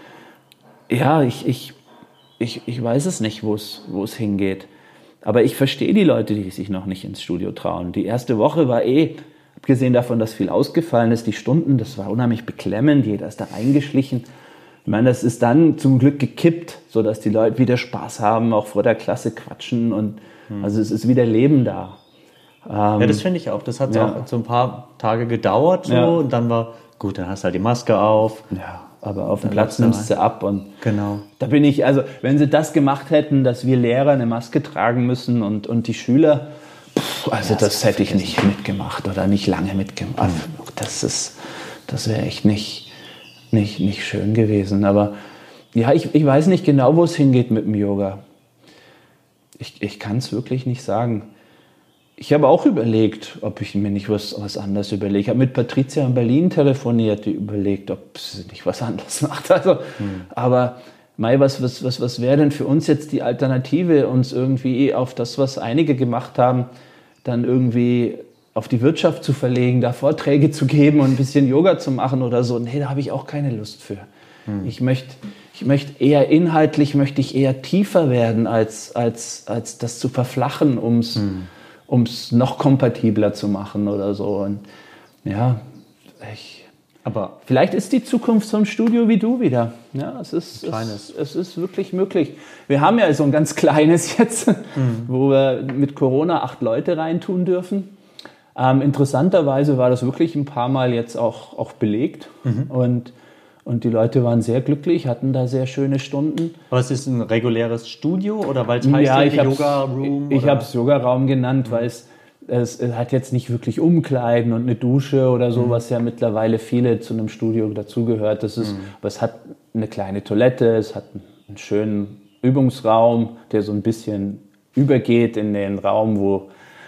Mhm. Ja, ich, ich, ich, ich weiß es nicht, wo es, wo es hingeht. Aber ich verstehe die Leute, die sich noch nicht ins Studio trauen. Die erste Woche war eh, abgesehen davon, dass viel ausgefallen ist, die Stunden, das war unheimlich beklemmend. Jeder ist da eingeschlichen. Ich meine, das ist dann zum Glück gekippt, sodass die Leute wieder Spaß haben, auch vor der Klasse quatschen und hm. also es ist wieder Leben da. Ähm, ja, das finde ich auch. Das hat ja. auch so ein paar Tage gedauert so, ja. und dann war, gut, dann hast du halt die Maske auf. Ja, aber auf dem Platz nimmst du ab und genau. Da bin ich, also wenn sie das gemacht hätten, dass wir Lehrer eine Maske tragen müssen und, und die Schüler, pff, also ja, das, das hätte ich nicht mitgemacht oder nicht lange mitgemacht. Mhm. Das ist, das wäre echt nicht... Nicht, nicht schön gewesen, aber ja, ich, ich weiß nicht genau, wo es hingeht mit dem Yoga. Ich, ich kann es wirklich nicht sagen. Ich habe auch überlegt, ob ich mir nicht was, was anderes überlege. Ich habe mit Patricia in Berlin telefoniert, die überlegt, ob sie nicht was anderes macht. Also, hm. Aber Mai, was, was, was, was wäre denn für uns jetzt die Alternative, uns irgendwie auf das, was einige gemacht haben, dann irgendwie auf die Wirtschaft zu verlegen, da Vorträge zu geben und ein bisschen Yoga zu machen oder so. Nee, da habe ich auch keine Lust für. Hm. Ich möchte ich möchte eher inhaltlich, möchte ich eher tiefer werden, als, als, als das zu verflachen, um es hm. noch kompatibler zu machen oder so. Und ja, ich, aber vielleicht ist die Zukunft so ein Studio wie du wieder. Ja, es ist, es, es ist wirklich möglich. Wir haben ja so ein ganz kleines jetzt, hm. wo wir mit Corona acht Leute reintun dürfen. Ähm, interessanterweise war das wirklich ein paar Mal jetzt auch, auch belegt mhm. und, und die Leute waren sehr glücklich, hatten da sehr schöne Stunden. Aber es ist ein reguläres Studio oder weil es heißt ja, ja Yoga Room? Ich habe es Yoga Raum genannt, mhm. weil es, es, es hat jetzt nicht wirklich Umkleiden und eine Dusche oder so, mhm. was ja mittlerweile viele zu einem Studio dazugehört. Das ist, mhm. aber es hat eine kleine Toilette, es hat einen schönen Übungsraum, der so ein bisschen übergeht in den Raum, wo,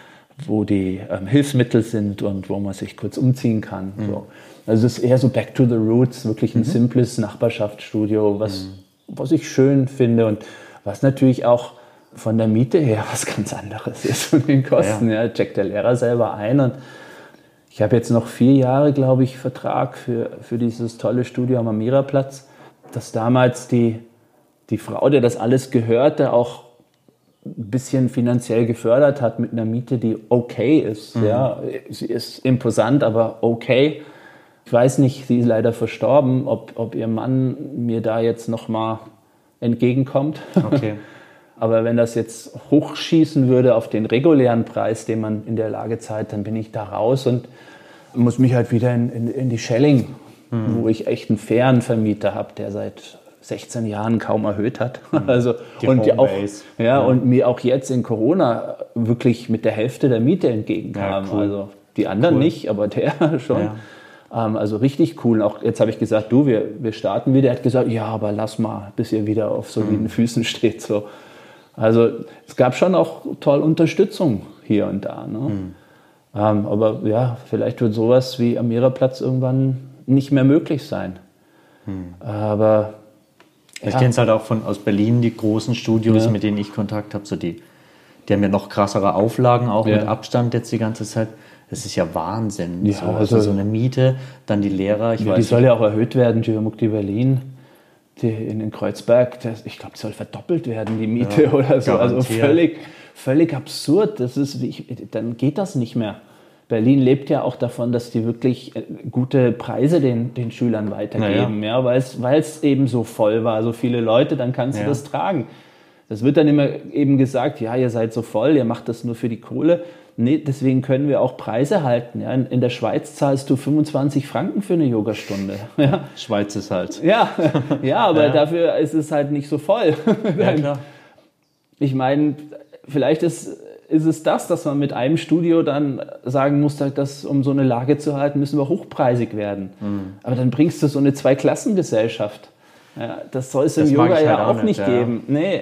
wo die ähm, Hilfsmittel sind und wo man sich kurz umziehen kann. Mhm. So. Also es ist eher so back to the roots, wirklich ein mhm. simples Nachbarschaftsstudio, was, mhm. was ich schön finde und was natürlich auch von der Miete her was ganz anderes ist, von den Kosten. Ja, ja. Checkt der Lehrer selber ein und ich habe jetzt noch vier Jahre, glaube ich, Vertrag für, für dieses tolle Studio am Amiraplatz, dass damals die, die Frau, der das alles gehörte, auch ein bisschen finanziell gefördert hat mit einer Miete, die okay ist. Mhm. Ja, sie ist imposant, aber okay. Ich weiß nicht, sie ist leider verstorben, ob, ob ihr Mann mir da jetzt nochmal entgegenkommt. Okay. Aber wenn das jetzt hochschießen würde auf den regulären Preis, den man in der Lage zahlt, dann bin ich da raus und muss mich halt wieder in, in, in die Schelling, mhm. wo ich echt einen fairen Vermieter habe, der seit sechzehn Jahren kaum erhöht hat. Mhm. Also, und, ja auch, ja, ja. und mir auch jetzt in Corona wirklich mit der Hälfte der Miete entgegenkam. Ja, cool. Also die anderen cool. nicht, aber der schon. Ja. Ähm, also richtig cool. Auch jetzt habe ich gesagt, du, wir, wir starten wieder. Er hat gesagt, ja, aber lass mal, bis ihr wieder auf soliden mhm. Füßen steht. So. Also es gab schon auch toll Unterstützung hier und da. Ne? Mhm. Ähm, aber ja, vielleicht wird sowas wie Amiraplatz irgendwann nicht mehr möglich sein. Mhm. Aber ja. Ich kenne es halt auch von aus Berlin, die großen Studios, ja. mit denen ich Kontakt habe. So die, die haben ja noch krassere Auflagen, auch ja. mit Abstand jetzt die ganze Zeit. Das ist ja Wahnsinn. Ja, so, also, also so eine Miete, dann die Lehrer. Ich ja, weiß die soll nicht. ja auch erhöht werden, Geomukti Berlin. Die in, in Kreuzberg, das, ich glaube, die soll verdoppelt werden, die Miete ja, oder so. Garantiert. Also völlig, völlig absurd. Das ist, ich, dann geht das nicht mehr. Berlin lebt ja auch davon, dass die wirklich gute Preise den, den Schülern weitergeben, ja. ja, weil es eben so voll war, so viele Leute, dann kannst ja. du das tragen. Das wird dann immer eben gesagt, ja, ihr seid so voll, ihr macht das nur für die Kohle. Nee, deswegen können wir auch Preise halten. Ja. In, in der Schweiz zahlst du fünfundzwanzig Franken für eine Yogastunde. Ja. Schweiz ist halt. Ja, ja aber ja. dafür ist es halt nicht so voll. Ja, klar. Ich meine, vielleicht ist, ist es das, dass man mit einem Studio dann sagen muss, dass, um so eine Lage zu halten, müssen wir hochpreisig werden. Mhm. Aber dann bringst du so eine Zweiklassengesellschaft. Ja, das soll es im Yoga ja halt auch nicht, nicht ja. geben. Nee,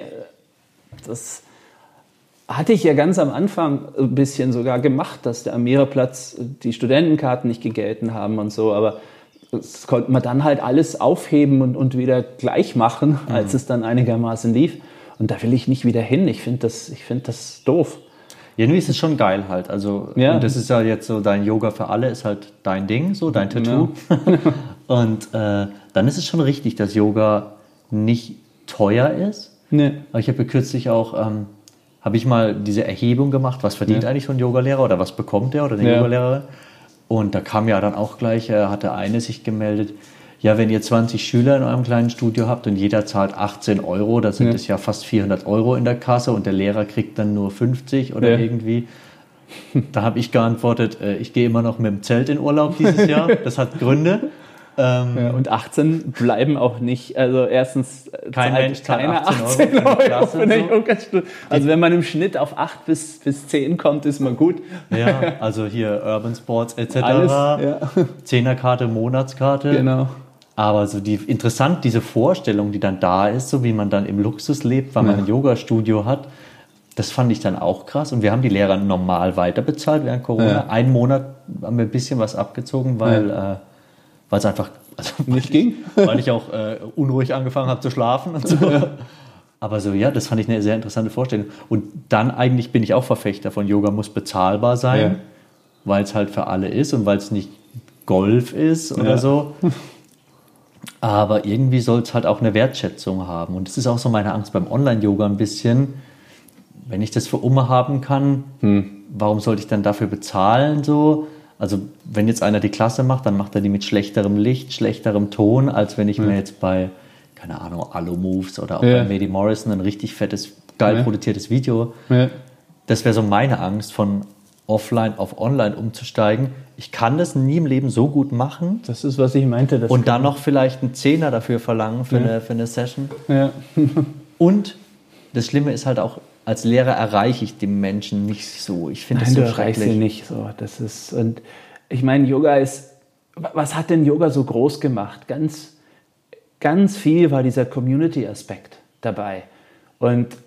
das hatte ich ja ganz am Anfang ein bisschen sogar gemacht, dass der Amiraplatz die Studentenkarten nicht gegelten haben und so, aber das konnte man dann halt alles aufheben und, und wieder gleich machen, mhm. als es dann einigermaßen lief. Und da will ich nicht wieder hin. Ich finde das, ich find das doof. Irgendwie ist es schon geil halt. Also, ja. Und das ist ja jetzt so, dein Yoga für alle ist halt dein Ding, so dein Tattoo. Ja. Und äh, dann ist es schon richtig, dass Yoga nicht teuer ist. Nee. Aber ich habe kürzlich auch... Ähm, habe ich mal diese Erhebung gemacht, was verdient ja. eigentlich so ein Yogalehrer oder was bekommt der oder eine ja. Yogalehrerin? Und da kam ja dann auch gleich, äh, hatte eine sich gemeldet, ja, wenn ihr zwanzig Schüler in eurem kleinen Studio habt und jeder zahlt achtzehn Euro, da sind es ja. ja fast vierhundert Euro in der Kasse und der Lehrer kriegt dann nur fünfzig oder ja. irgendwie. Da habe ich geantwortet, äh, ich gehe immer noch mit dem Zelt in Urlaub dieses Jahr, das hat Gründe. Ähm, ja, und achtzehn bleiben auch nicht, also erstens kein Mensch keine achtzehn Euro, Euro für eine Yogastunde. Also wenn man im Schnitt auf acht bis zehn kommt, ist man gut. Ja, also hier Urban Sports et cetera. Alles, ja. Zehnerkarte, Monatskarte. Genau. Aber so die, interessant, diese Vorstellung, die dann da ist, so wie man dann im Luxus lebt, weil man ja. ein Yogastudio hat, das fand ich dann auch krass. Und wir haben die Lehrer normal weiter bezahlt während Corona. Ja. Einen Monat haben wir ein bisschen was abgezogen, weil... Ja. Äh, weil es einfach also nicht ging, weil ich auch äh, unruhig angefangen habe zu schlafen und so. Ja. Aber so, ja, das fand ich eine sehr interessante Vorstellung. Und dann eigentlich bin ich auch Verfechter von Yoga muss bezahlbar sein, ja. weil es halt für alle ist und weil es nicht Golf ist oder ja. so. Aber irgendwie soll es halt auch eine Wertschätzung haben. Und das ist auch so meine Angst beim Online-Yoga ein bisschen. Wenn ich das für Umme haben kann, hm. warum sollte ich dann dafür bezahlen so? Also wenn jetzt einer die Klasse macht, dann macht er die mit schlechterem Licht, schlechterem Ton, als wenn ich ja. mir jetzt bei, keine Ahnung, Alu-Moves oder auch ja. bei Mady Morrison ein richtig fettes, geil ja. produziertes Video. Ja. Das wäre so meine Angst, von offline auf online umzusteigen. Ich kann das nie im Leben so gut machen. Das ist, was ich meinte. Das und dann noch vielleicht einen Zehner dafür verlangen für, ja. eine, für eine Session. Ja. Und das Schlimme ist halt auch, als Lehrer erreiche ich die Menschen nicht so. Ich finde das so schrecklich. Nein, du erreichst sie nicht so. Das ist, und ich meine, Yoga ist, was hat denn Yoga so groß gemacht? Ganz, ganz viel war dieser Community-Aspekt dabei. Und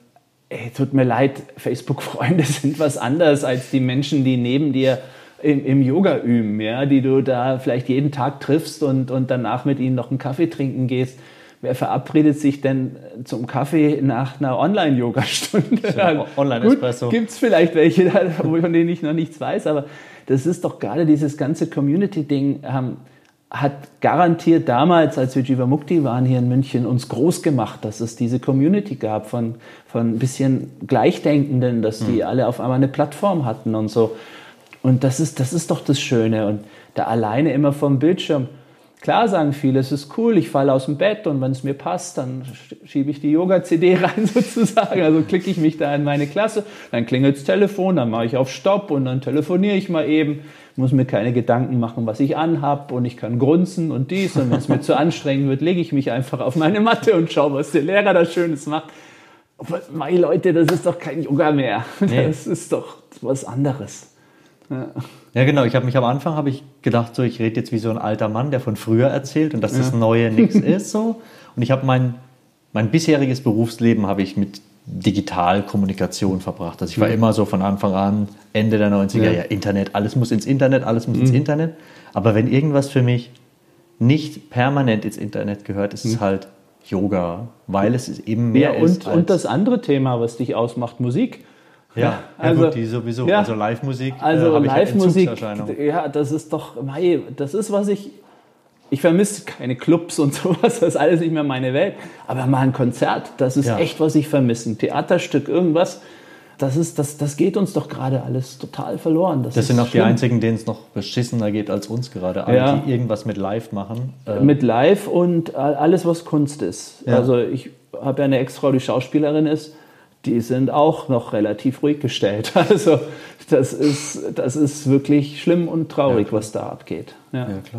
ey, tut mir leid, Facebook-Freunde sind was anderes als die Menschen, die neben dir im, im Yoga üben, ja, die du da vielleicht jeden Tag triffst und, und danach mit ihnen noch einen Kaffee trinken gehst. Wer verabredet sich denn zum Kaffee nach einer Online-Yoga-Stunde? Ja, Online-Espresso. Gibt es vielleicht welche, von denen ich noch nichts weiß, aber das ist doch gerade dieses ganze Community-Ding, ähm, hat garantiert damals, als wir Jivamukti waren hier in München, uns groß gemacht, dass es diese Community gab von, von ein bisschen Gleichdenkenden, dass die mhm. alle auf einmal eine Plattform hatten und so. Und das ist, das ist doch das Schöne. Und da alleine immer vom Bildschirm. Klar sagen viele, es ist cool, ich falle aus dem Bett und wenn es mir passt, dann schiebe ich die Yoga-C D rein sozusagen. Also klicke ich mich da in meine Klasse, dann klingelt das Telefon, dann mache ich auf Stopp und dann telefoniere ich mal eben. Muss mir keine Gedanken machen, was ich anhab und ich kann grunzen und dies. Und wenn es mir zu anstrengend wird, lege ich mich einfach auf meine Matte und schaue, was der Lehrer da Schönes macht. Aber meine Leute, das ist doch kein Yoga mehr. Nee. Das ist doch was anderes. Ja. Ja, genau. Ich habe mich am Anfang habe ich gedacht, so ich rede jetzt wie so ein alter Mann, der von früher erzählt und dass ja. das Neue nichts ist so. Und ich habe mein mein bisheriges Berufsleben habe ich mit Digitalkommunikation verbracht. Also ich war mhm. immer so von Anfang an Ende der neunziger, ja. ja Internet, alles muss ins Internet, alles muss mhm. ins Internet. Aber wenn irgendwas für mich nicht permanent ins Internet gehört, ist mhm. es halt Yoga, weil es eben mehr ja, und, ist. Und das andere Thema, was dich ausmacht, Musik. Ja, ja, also gut, die sowieso. Ja, also Live-Musik. Also äh, Live-Musik, ja, das ist doch, mei, das ist, was ich, ich vermisse keine Clubs und sowas, das ist alles nicht mehr meine Welt. Aber mal ein Konzert, das ist ja. echt, was ich vermisse. Ein Theaterstück, irgendwas, das ist, das, das geht uns doch gerade alles total verloren. Das, das sind auch schlimm. Die einzigen, denen es noch beschissener geht als uns gerade. Alle, ja. die irgendwas mit Live machen. Äh, mit Live und alles, was Kunst ist. Ja. Also ich habe ja eine Ex-Frau, die Schauspielerin ist. Die sind auch noch relativ ruhig gestellt. Also das ist, das ist wirklich schlimm und traurig, ja, was da abgeht. Ja, ja klar.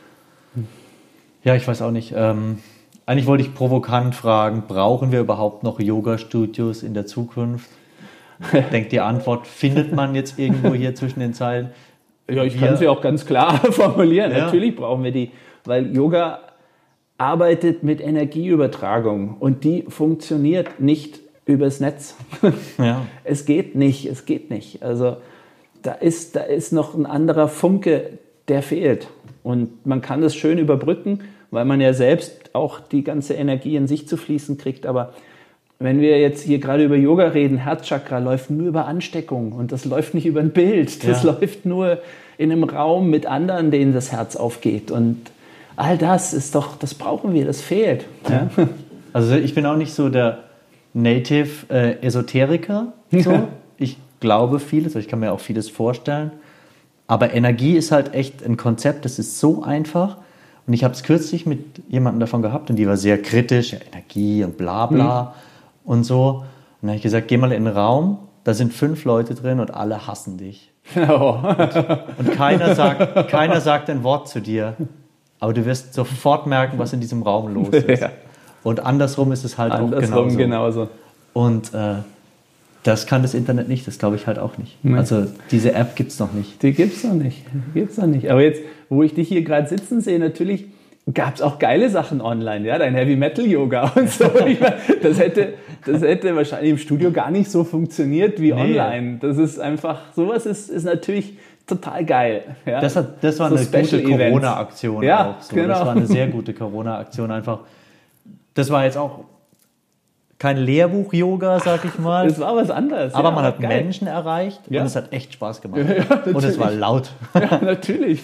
Ja, ich weiß auch nicht. Ähm, eigentlich wollte ich provokant fragen, brauchen wir überhaupt noch Yoga-Studios in der Zukunft? Ich denke, die Antwort findet man jetzt irgendwo hier zwischen den Zeilen. Ja, ich wir, kann sie auch ganz klar formulieren. Ja. Natürlich brauchen wir die, weil Yoga arbeitet mit Energieübertragung und die funktioniert nicht übers Netz. Ja. Es geht nicht, es geht nicht. Also da ist, da ist noch ein anderer Funke, der fehlt. Und man kann das schön überbrücken, weil man ja selbst auch die ganze Energie in sich zu fließen kriegt. Aber wenn wir jetzt hier gerade über Yoga reden, Herzchakra läuft nur über Ansteckung und das läuft nicht über ein Bild. Das ja. läuft nur in einem Raum mit anderen, denen das Herz aufgeht. Und all das ist doch, das brauchen wir, das fehlt. Ja? Also ich bin auch nicht so der Native äh, Esoteriker. So. Ich glaube vieles, ich kann mir auch vieles vorstellen. Aber Energie ist halt echt ein Konzept, das ist so einfach. Und ich habe es kürzlich mit jemandem davon gehabt und die war sehr kritisch, ja, Energie und bla bla mhm. und so. Und dann habe ich gesagt, geh mal in den Raum, da sind fünf Leute drin und alle hassen dich. Oh. Und, und keiner sagt, keiner sagt ein Wort zu dir. Aber du wirst sofort merken, was in diesem Raum los ist. Ja. Und andersrum ist es halt andersrum auch genauso. genauso. Und äh, das kann das Internet nicht, das glaube ich halt auch nicht. Nee. Also diese App gibt es noch nicht. Die gibt es noch nicht. Die gibt's noch nicht. Aber jetzt, wo ich dich hier gerade sitzen sehe, natürlich gab es auch geile Sachen online. Ja, dein Heavy-Metal-Yoga und so. Ich meine, das, hätte, das hätte wahrscheinlich im Studio gar nicht so funktioniert wie nee. online. Das ist einfach, sowas ist, ist natürlich total geil. Ja? Das, hat, das war so eine gute Corona-Aktion ja, auch. So. Genau. Das war eine sehr gute Corona-Aktion einfach. Das war jetzt auch kein Lehrbuch-Yoga, sag ich mal. Es war was anderes. Aber ja, man hat geil. Menschen erreicht ja. und es hat echt Spaß gemacht. Ja, ja, und es war laut. Ja, natürlich.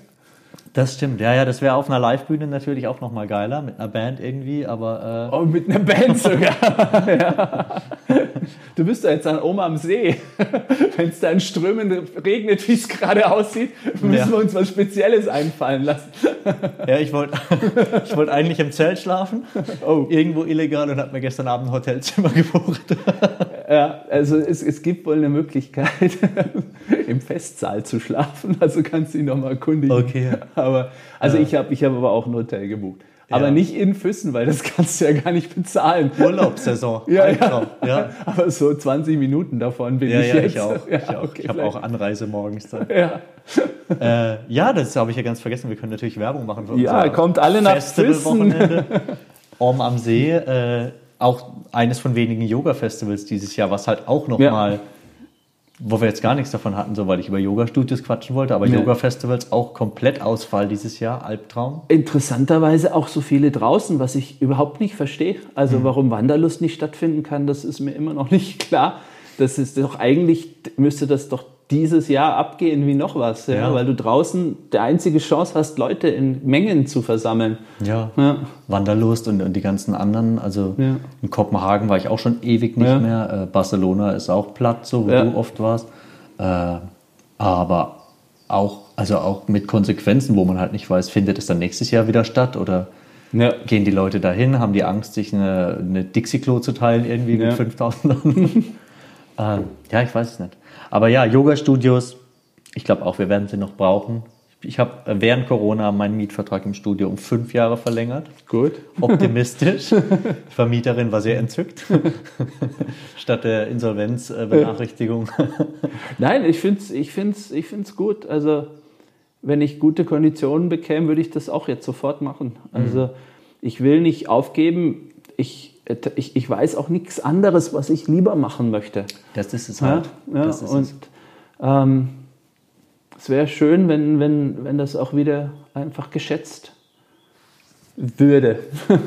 Das stimmt. Ja, ja, das wäre auf einer Livebühne natürlich auch nochmal geiler, mit einer Band irgendwie, aber... Äh oh, mit einer Band sogar. Ja. Du bist ja jetzt an Oma am See. Wenn es da in Strömen regnet, wie es gerade aussieht, müssen ja. wir uns was Spezielles einfallen lassen. Ja, ich wollte ich wollt eigentlich im Zelt schlafen, oh. irgendwo illegal, und habe mir gestern Abend ein Hotelzimmer gebucht. Ja, also es, es gibt wohl eine Möglichkeit, im Festsaal zu schlafen. Also kannst du ihn nochmal erkundigen. Okay. Aber, also ja. ich habe ich hab aber auch ein Hotel gebucht. Aber ja. nicht in Füssen, weil das kannst du ja gar nicht bezahlen. Urlaubssaison. Ja, ja. ja. Aber so zwanzig Minuten davon bin ja, ich ja, jetzt. Ich auch. Ja, ich auch. okay, ich habe auch Anreise morgens dann. Ja. Äh, ja, das habe ich ja ganz vergessen. Wir können natürlich Werbung machen für ja, unser kommt alle nach Füssen. Om am See. Äh, auch eines von wenigen Yoga-Festivals dieses Jahr, was halt auch nochmal, ja. wo wir jetzt gar nichts davon hatten, so weil ich über Yoga-Studios quatschen wollte, aber ja. Yoga-Festivals auch komplett Ausfall dieses Jahr, Albtraum. Interessanterweise auch so viele draußen, was ich überhaupt nicht verstehe. Also mhm. warum Wanderlust nicht stattfinden kann, das ist mir immer noch nicht klar. Das ist doch eigentlich, müsste das doch dieses Jahr abgehen wie noch was, ja? Ja. Weil du draußen die einzige Chance hast, Leute in Mengen zu versammeln. Ja, ja. Wanderlust und, und die ganzen anderen, also ja. in Kopenhagen war ich auch schon ewig nicht ja. mehr, äh, Barcelona ist auch platt, so wo ja. du oft warst, äh, aber auch, also auch mit Konsequenzen, wo man halt nicht weiß, findet es dann nächstes Jahr wieder statt oder ja. gehen die Leute dahin, haben die Angst, sich eine, eine Dixie-Klo zu teilen irgendwie ja. mit fünftausend anderen. äh, ja, ich weiß es nicht. Aber ja, Yoga-Studios, ich glaube auch, wir werden sie noch brauchen. Ich habe während Corona meinen Mietvertrag im Studio um fünf Jahre verlängert. Gut. Optimistisch. Die Vermieterin war sehr entzückt. Statt der Insolvenzbenachrichtigung. Nein, ich finde es ich find's, ich find's gut. Also, wenn ich gute Konditionen bekäme, würde ich das auch jetzt sofort machen. Also, mhm. ich will nicht aufgeben. Ich Ich, ich weiß auch nichts anderes, was ich lieber machen möchte. Das ist es halt. Ja, ja, das ist und es. Ähm, es wäre schön, wenn, wenn, wenn das auch wieder einfach geschätzt würde.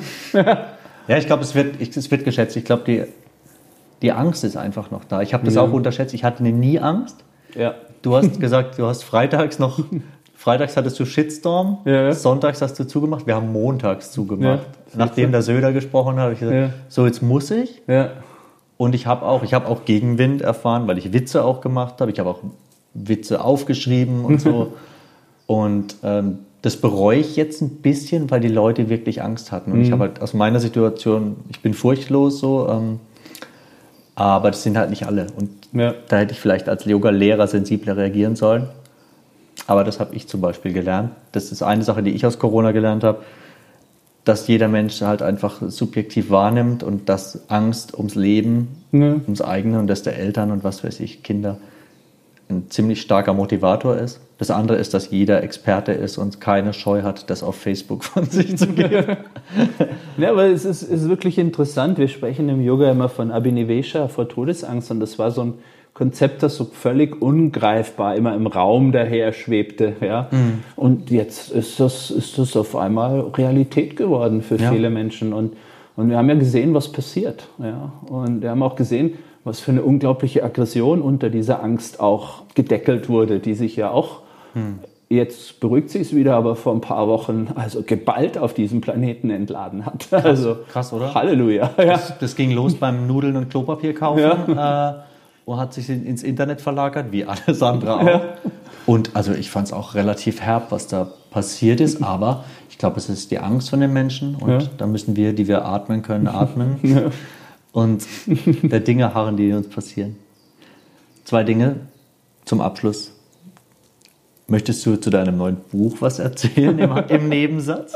Ja, ich glaube, es wird, es wird geschätzt. Ich glaube, die, die Angst ist einfach noch da. Ich habe das ja. auch unterschätzt. Ich hatte nie Angst. Ja. Du hast gesagt, du hast freitags noch... Freitags hattest du Shitstorm, ja. Sonntags hast du zugemacht, wir haben montags zugemacht. Ja, nachdem der Söder gesprochen hat, habe ich gesagt, ja. so jetzt muss ich. Ja. Und ich habe auch, ich habe auch Gegenwind erfahren, weil ich Witze auch gemacht habe. Ich habe auch Witze aufgeschrieben und so. Und ähm, das bereue ich jetzt ein bisschen, weil die Leute wirklich Angst hatten. Und mhm. ich habe halt aus meiner Situation, ich bin furchtlos so, ähm, aber das sind halt nicht alle. Und ja. da hätte ich vielleicht als Yoga-Lehrer sensibler reagieren sollen. Aber das habe ich zum Beispiel gelernt. Das ist eine Sache, die ich aus Corona gelernt habe, dass jeder Mensch halt einfach subjektiv wahrnimmt und dass Angst ums Leben, ja. ums eigene und das der Eltern und was weiß ich, Kinder, ein ziemlich starker Motivator ist. Das andere ist, dass jeder Experte ist und keine Scheu hat, das auf Facebook von sich zu geben. Ja, aber es ist, ist wirklich interessant. Wir sprechen im Yoga immer von Abhinivesha, vor Todesangst, und das war so ein Konzept, das so völlig ungreifbar immer im Raum daher schwebte. Ja? Mhm. Und jetzt ist das, ist das auf einmal Realität geworden für ja. viele Menschen. Und, und wir haben ja gesehen, was passiert. Ja? Und wir haben auch gesehen, was für eine unglaubliche Aggression unter dieser Angst auch gedeckelt wurde, die sich ja auch, mhm. jetzt beruhigt sich es wieder, aber vor ein paar Wochen also geballt auf diesem Planeten entladen hat. Krass, also, krass oder? Halleluja. Ja. Das, das ging los beim Nudeln und Klopapier kaufen. Ja. Äh, und hat sich ins Internet verlagert, wie alles andere auch. Ja. Und also ich fand es auch relativ herb, was da passiert ist, aber ich glaube, es ist die Angst von den Menschen und ja. da müssen wir, die wir atmen können, atmen ja. und der Dinge harren, die uns passieren. Zwei Dinge zum Abschluss. Möchtest du zu deinem neuen Buch was erzählen im, im Nebensatz?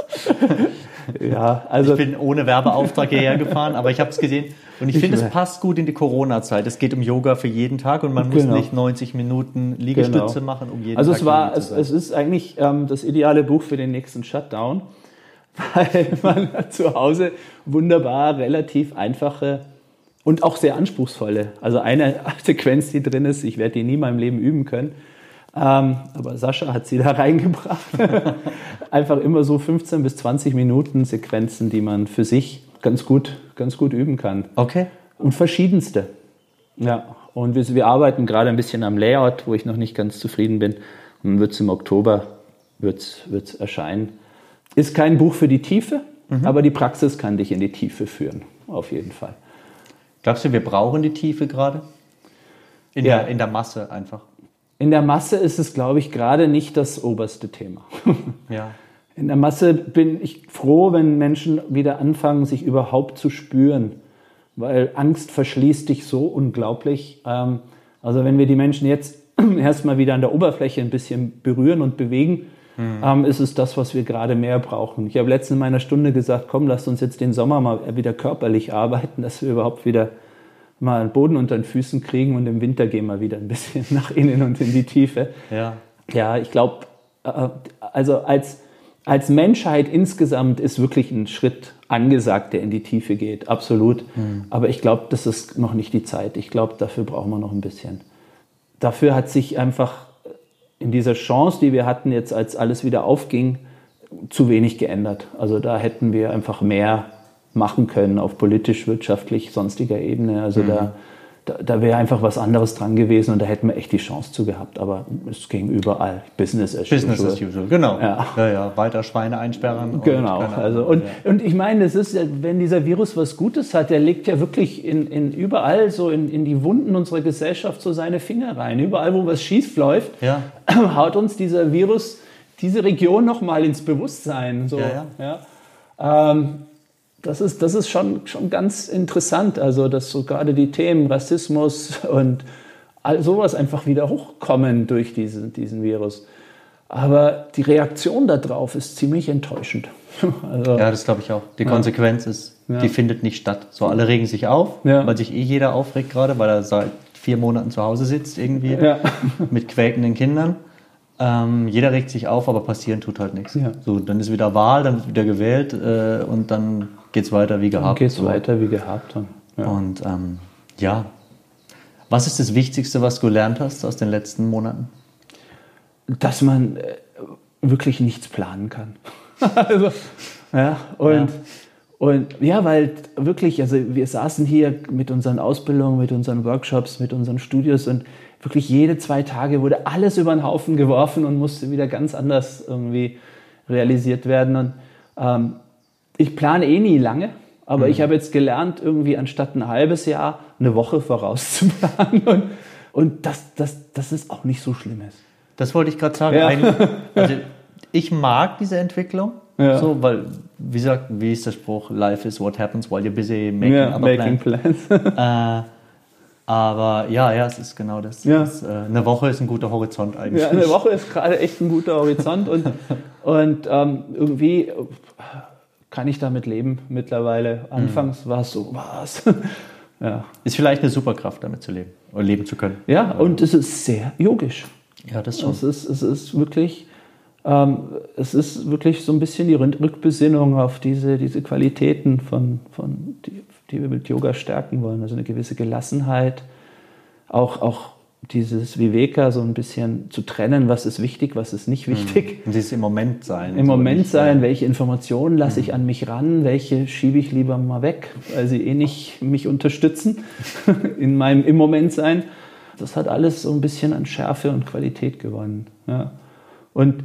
Ja, also ich bin ohne Werbeauftrag hierher gefahren, aber ich habe es gesehen und ich, ich finde, es passt gut in die Corona-Zeit. Es geht um Yoga für jeden Tag und man muss genau. nicht neunzig Minuten Liegestütze genau. machen, um jeden also Tag es war, es, es ist eigentlich ähm, das ideale Buch für den nächsten Shutdown, weil man zu Hause wunderbar relativ einfache und auch sehr anspruchsvolle, also eine Sequenz, die drin ist, ich werde die nie in meinem Leben üben können, Ähm, aber Sascha hat sie da reingebracht. Einfach immer so fünfzehn bis zwanzig Minuten Sequenzen, die man für sich ganz gut, ganz gut üben kann. Okay. Und verschiedenste. Ja. Und wir, wir arbeiten gerade ein bisschen am Layout, wo ich noch nicht ganz zufrieden bin. Und dann wird es im Oktober wird's, wird's erscheinen. Ist kein Buch für die Tiefe, mhm. aber die Praxis kann dich in die Tiefe führen. Auf jeden Fall. Glaubst du, wir brauchen die Tiefe gerade? In, ja. der, in der Masse einfach? In der Masse ist es, glaube ich, gerade nicht das oberste Thema. Ja. In der Masse bin ich froh, wenn Menschen wieder anfangen, sich überhaupt zu spüren. Weil Angst verschließt dich so unglaublich. Also wenn wir die Menschen jetzt erstmal wieder an der Oberfläche ein bisschen berühren und bewegen, mhm. ist es das, was wir gerade mehr brauchen. Ich habe letztens in meiner Stunde gesagt, komm, lasst uns jetzt den Sommer mal wieder körperlich arbeiten, dass wir überhaupt wieder mal einen Boden unter den Füßen kriegen und im Winter gehen wir wieder ein bisschen nach innen und in die Tiefe. Ja, ja ich glaube, also als als Menschheit insgesamt ist wirklich ein Schritt angesagt, der in die Tiefe geht, absolut. Mhm. Aber ich glaube, das ist noch nicht die Zeit. Ich glaube, dafür brauchen wir noch ein bisschen. Dafür hat sich einfach in dieser Chance, die wir hatten, jetzt als alles wieder aufging, zu wenig geändert. Also da hätten wir einfach mehr machen können auf politisch, wirtschaftlich, sonstiger Ebene. Also mhm. da, da, da wäre einfach was anderes dran gewesen und da hätten wir echt die Chance zu gehabt. Aber es ging überall. Business as Business usual. as usual, genau. Ja. Ja, ja, weiter Schweine einsperren. Genau. Und, also, und, ja. und ich meine, das ist, wenn dieser Virus was Gutes hat, der legt ja wirklich in, in überall so in, in die Wunden unserer Gesellschaft so seine Finger rein. Überall, wo was schief läuft, ja. haut uns dieser Virus diese Region nochmal ins Bewusstsein. So, ja, ja. Ja. Ähm, das ist, das ist schon, schon ganz interessant, also dass so gerade die Themen Rassismus und all sowas einfach wieder hochkommen durch diesen, diesen Virus. Aber die Reaktion darauf ist ziemlich enttäuschend. Also, ja, das glaube ich auch. Die Konsequenz ja. ist, die ja. findet nicht statt. So, alle regen sich auf, ja. weil sich eh jeder aufregt gerade, weil er seit vier Monaten zu Hause sitzt irgendwie ja. mit quäkenden Kindern. Ähm, jeder regt sich auf, aber passieren tut halt nichts. Ja. So, dann ist wieder Wahl, dann wird wieder gewählt äh, und dann geht es weiter wie gehabt. Dann geht es so. weiter wie gehabt. Dann. Ja. Und ähm, ja, was ist das Wichtigste, was du gelernt hast aus den letzten Monaten? Dass man äh, wirklich nichts planen kann. also, ja, und, ja. und ja, weil wirklich, also wir saßen hier mit unseren Ausbildungen, mit unseren Workshops, mit unseren Studios und wirklich jede zwei Tage wurde alles über den Haufen geworfen und musste wieder ganz anders irgendwie realisiert werden. Und ähm, ich plane eh nie lange, aber mhm. ich habe jetzt gelernt, irgendwie anstatt ein halbes Jahr eine Woche vorauszuplanen. Und, und dass das, das ist auch nicht so schlimm ist. Das wollte ich gerade sagen. Ja. Also ich mag diese Entwicklung, ja. so, weil, wie sagt, wie ist der Spruch, life is what happens while you're busy making ja, other making plans. plans. äh, aber ja, ja, es ist genau das. Ja. das äh, eine Woche ist ein guter Horizont eigentlich. Ja, eine Woche ist gerade echt ein guter Horizont und, und ähm, irgendwie kann ich damit leben mittlerweile. Anfangs mhm. war es so, was? ja. Ist vielleicht eine Superkraft, damit zu leben oder leben zu können. Ja, und es ist sehr yogisch. Ja, das schon. Es ist, es ist wirklich, ähm, es ist wirklich so ein bisschen die Rückbesinnung auf diese, diese Qualitäten, von, von, die, die wir mit Yoga stärken wollen. Also eine gewisse Gelassenheit, auch, auch dieses Viveka so ein bisschen zu trennen, was ist wichtig, was ist nicht wichtig. Und dieses im Moment sein. Im so Moment nicht, sein, ja. welche Informationen lasse ich an mich ran, welche schiebe ich lieber mal weg, weil sie eh nicht mich unterstützen in meinem im Moment sein. Das hat alles so ein bisschen an Schärfe und Qualität gewonnen. Ja. Und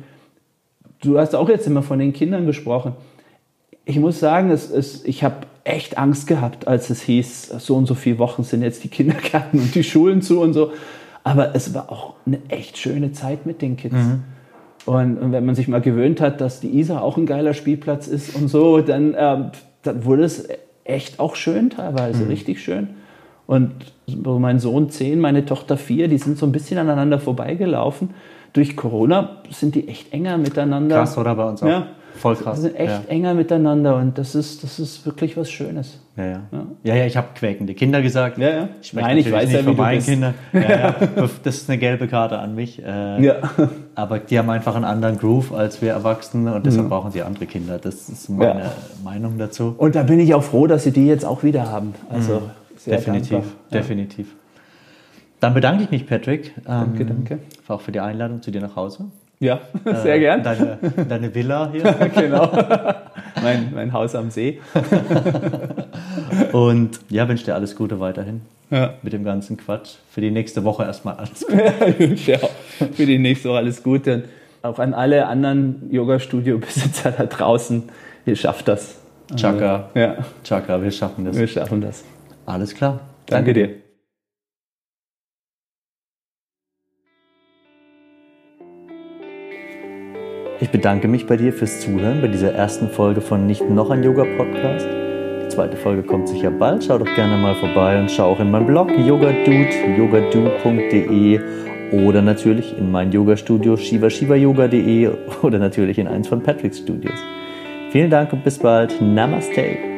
du hast auch jetzt immer von den Kindern gesprochen. Ich muss sagen, es, es, ich habe echt Angst gehabt, als es hieß, so und so viele Wochen sind jetzt die Kindergärten und die Schulen zu und so. Aber es war auch eine echt schöne Zeit mit den Kids. Mhm. Und, und wenn man sich mal gewöhnt hat, dass die Isar auch ein geiler Spielplatz ist und so, dann, äh, dann wurde es echt auch schön teilweise, mhm. richtig schön. Und mein Sohn zehn, meine Tochter vier, die sind so ein bisschen aneinander vorbeigelaufen. Durch Corona sind die echt enger miteinander. Krass, oder? Bei uns auch. Ja. Voll krass. Die sind echt ja. enger miteinander und das ist, das ist wirklich was Schönes. Ja, ja. ja. ja, ja ich habe quäkende Kinder gesagt. Ja, ja. Ich Nein, ich weiß ja, wie du bist. Kinder. Ja, ja. Das ist eine gelbe Karte an mich. Äh, ja. Aber die haben einfach einen anderen Groove als wir Erwachsene und deshalb mhm. brauchen sie andere Kinder. Das ist meine ja. Meinung dazu. Und da bin ich auch froh, dass sie die jetzt auch wieder haben. Also mhm. sehr definitiv, dankbar. definitiv. Dann bedanke ich mich, Patrick. Danke, ähm, danke. Auch für die Einladung zu dir nach Hause. Ja, sehr äh, gern. Deine, deine Villa hier. Genau. Mein, mein Haus am See. Und ja, wünsche dir alles Gute weiterhin. Ja. Mit dem ganzen Quatsch. Für die nächste Woche erstmal alles Gute. Ja, ich wünsche dir auch für die nächste Woche alles Gute. Und auch an alle anderen Yoga-Studio-Besitzer da draußen. Ihr schafft das. Chaka. Ja. Chaka, wir schaffen das. Wir schaffen das. Alles klar. Danke, Danke dir. Ich bedanke mich bei dir fürs Zuhören bei dieser ersten Folge von Nicht noch ein Yoga-Podcast. Die zweite Folge kommt sicher bald. Schau doch gerne mal vorbei und schau auch in meinem Blog yogadude, yogadude punkt de oder natürlich in mein Yoga-Studio shiva shiva yoga punkt de oder natürlich in eins von Patricks Studios. Vielen Dank und bis bald. Namaste.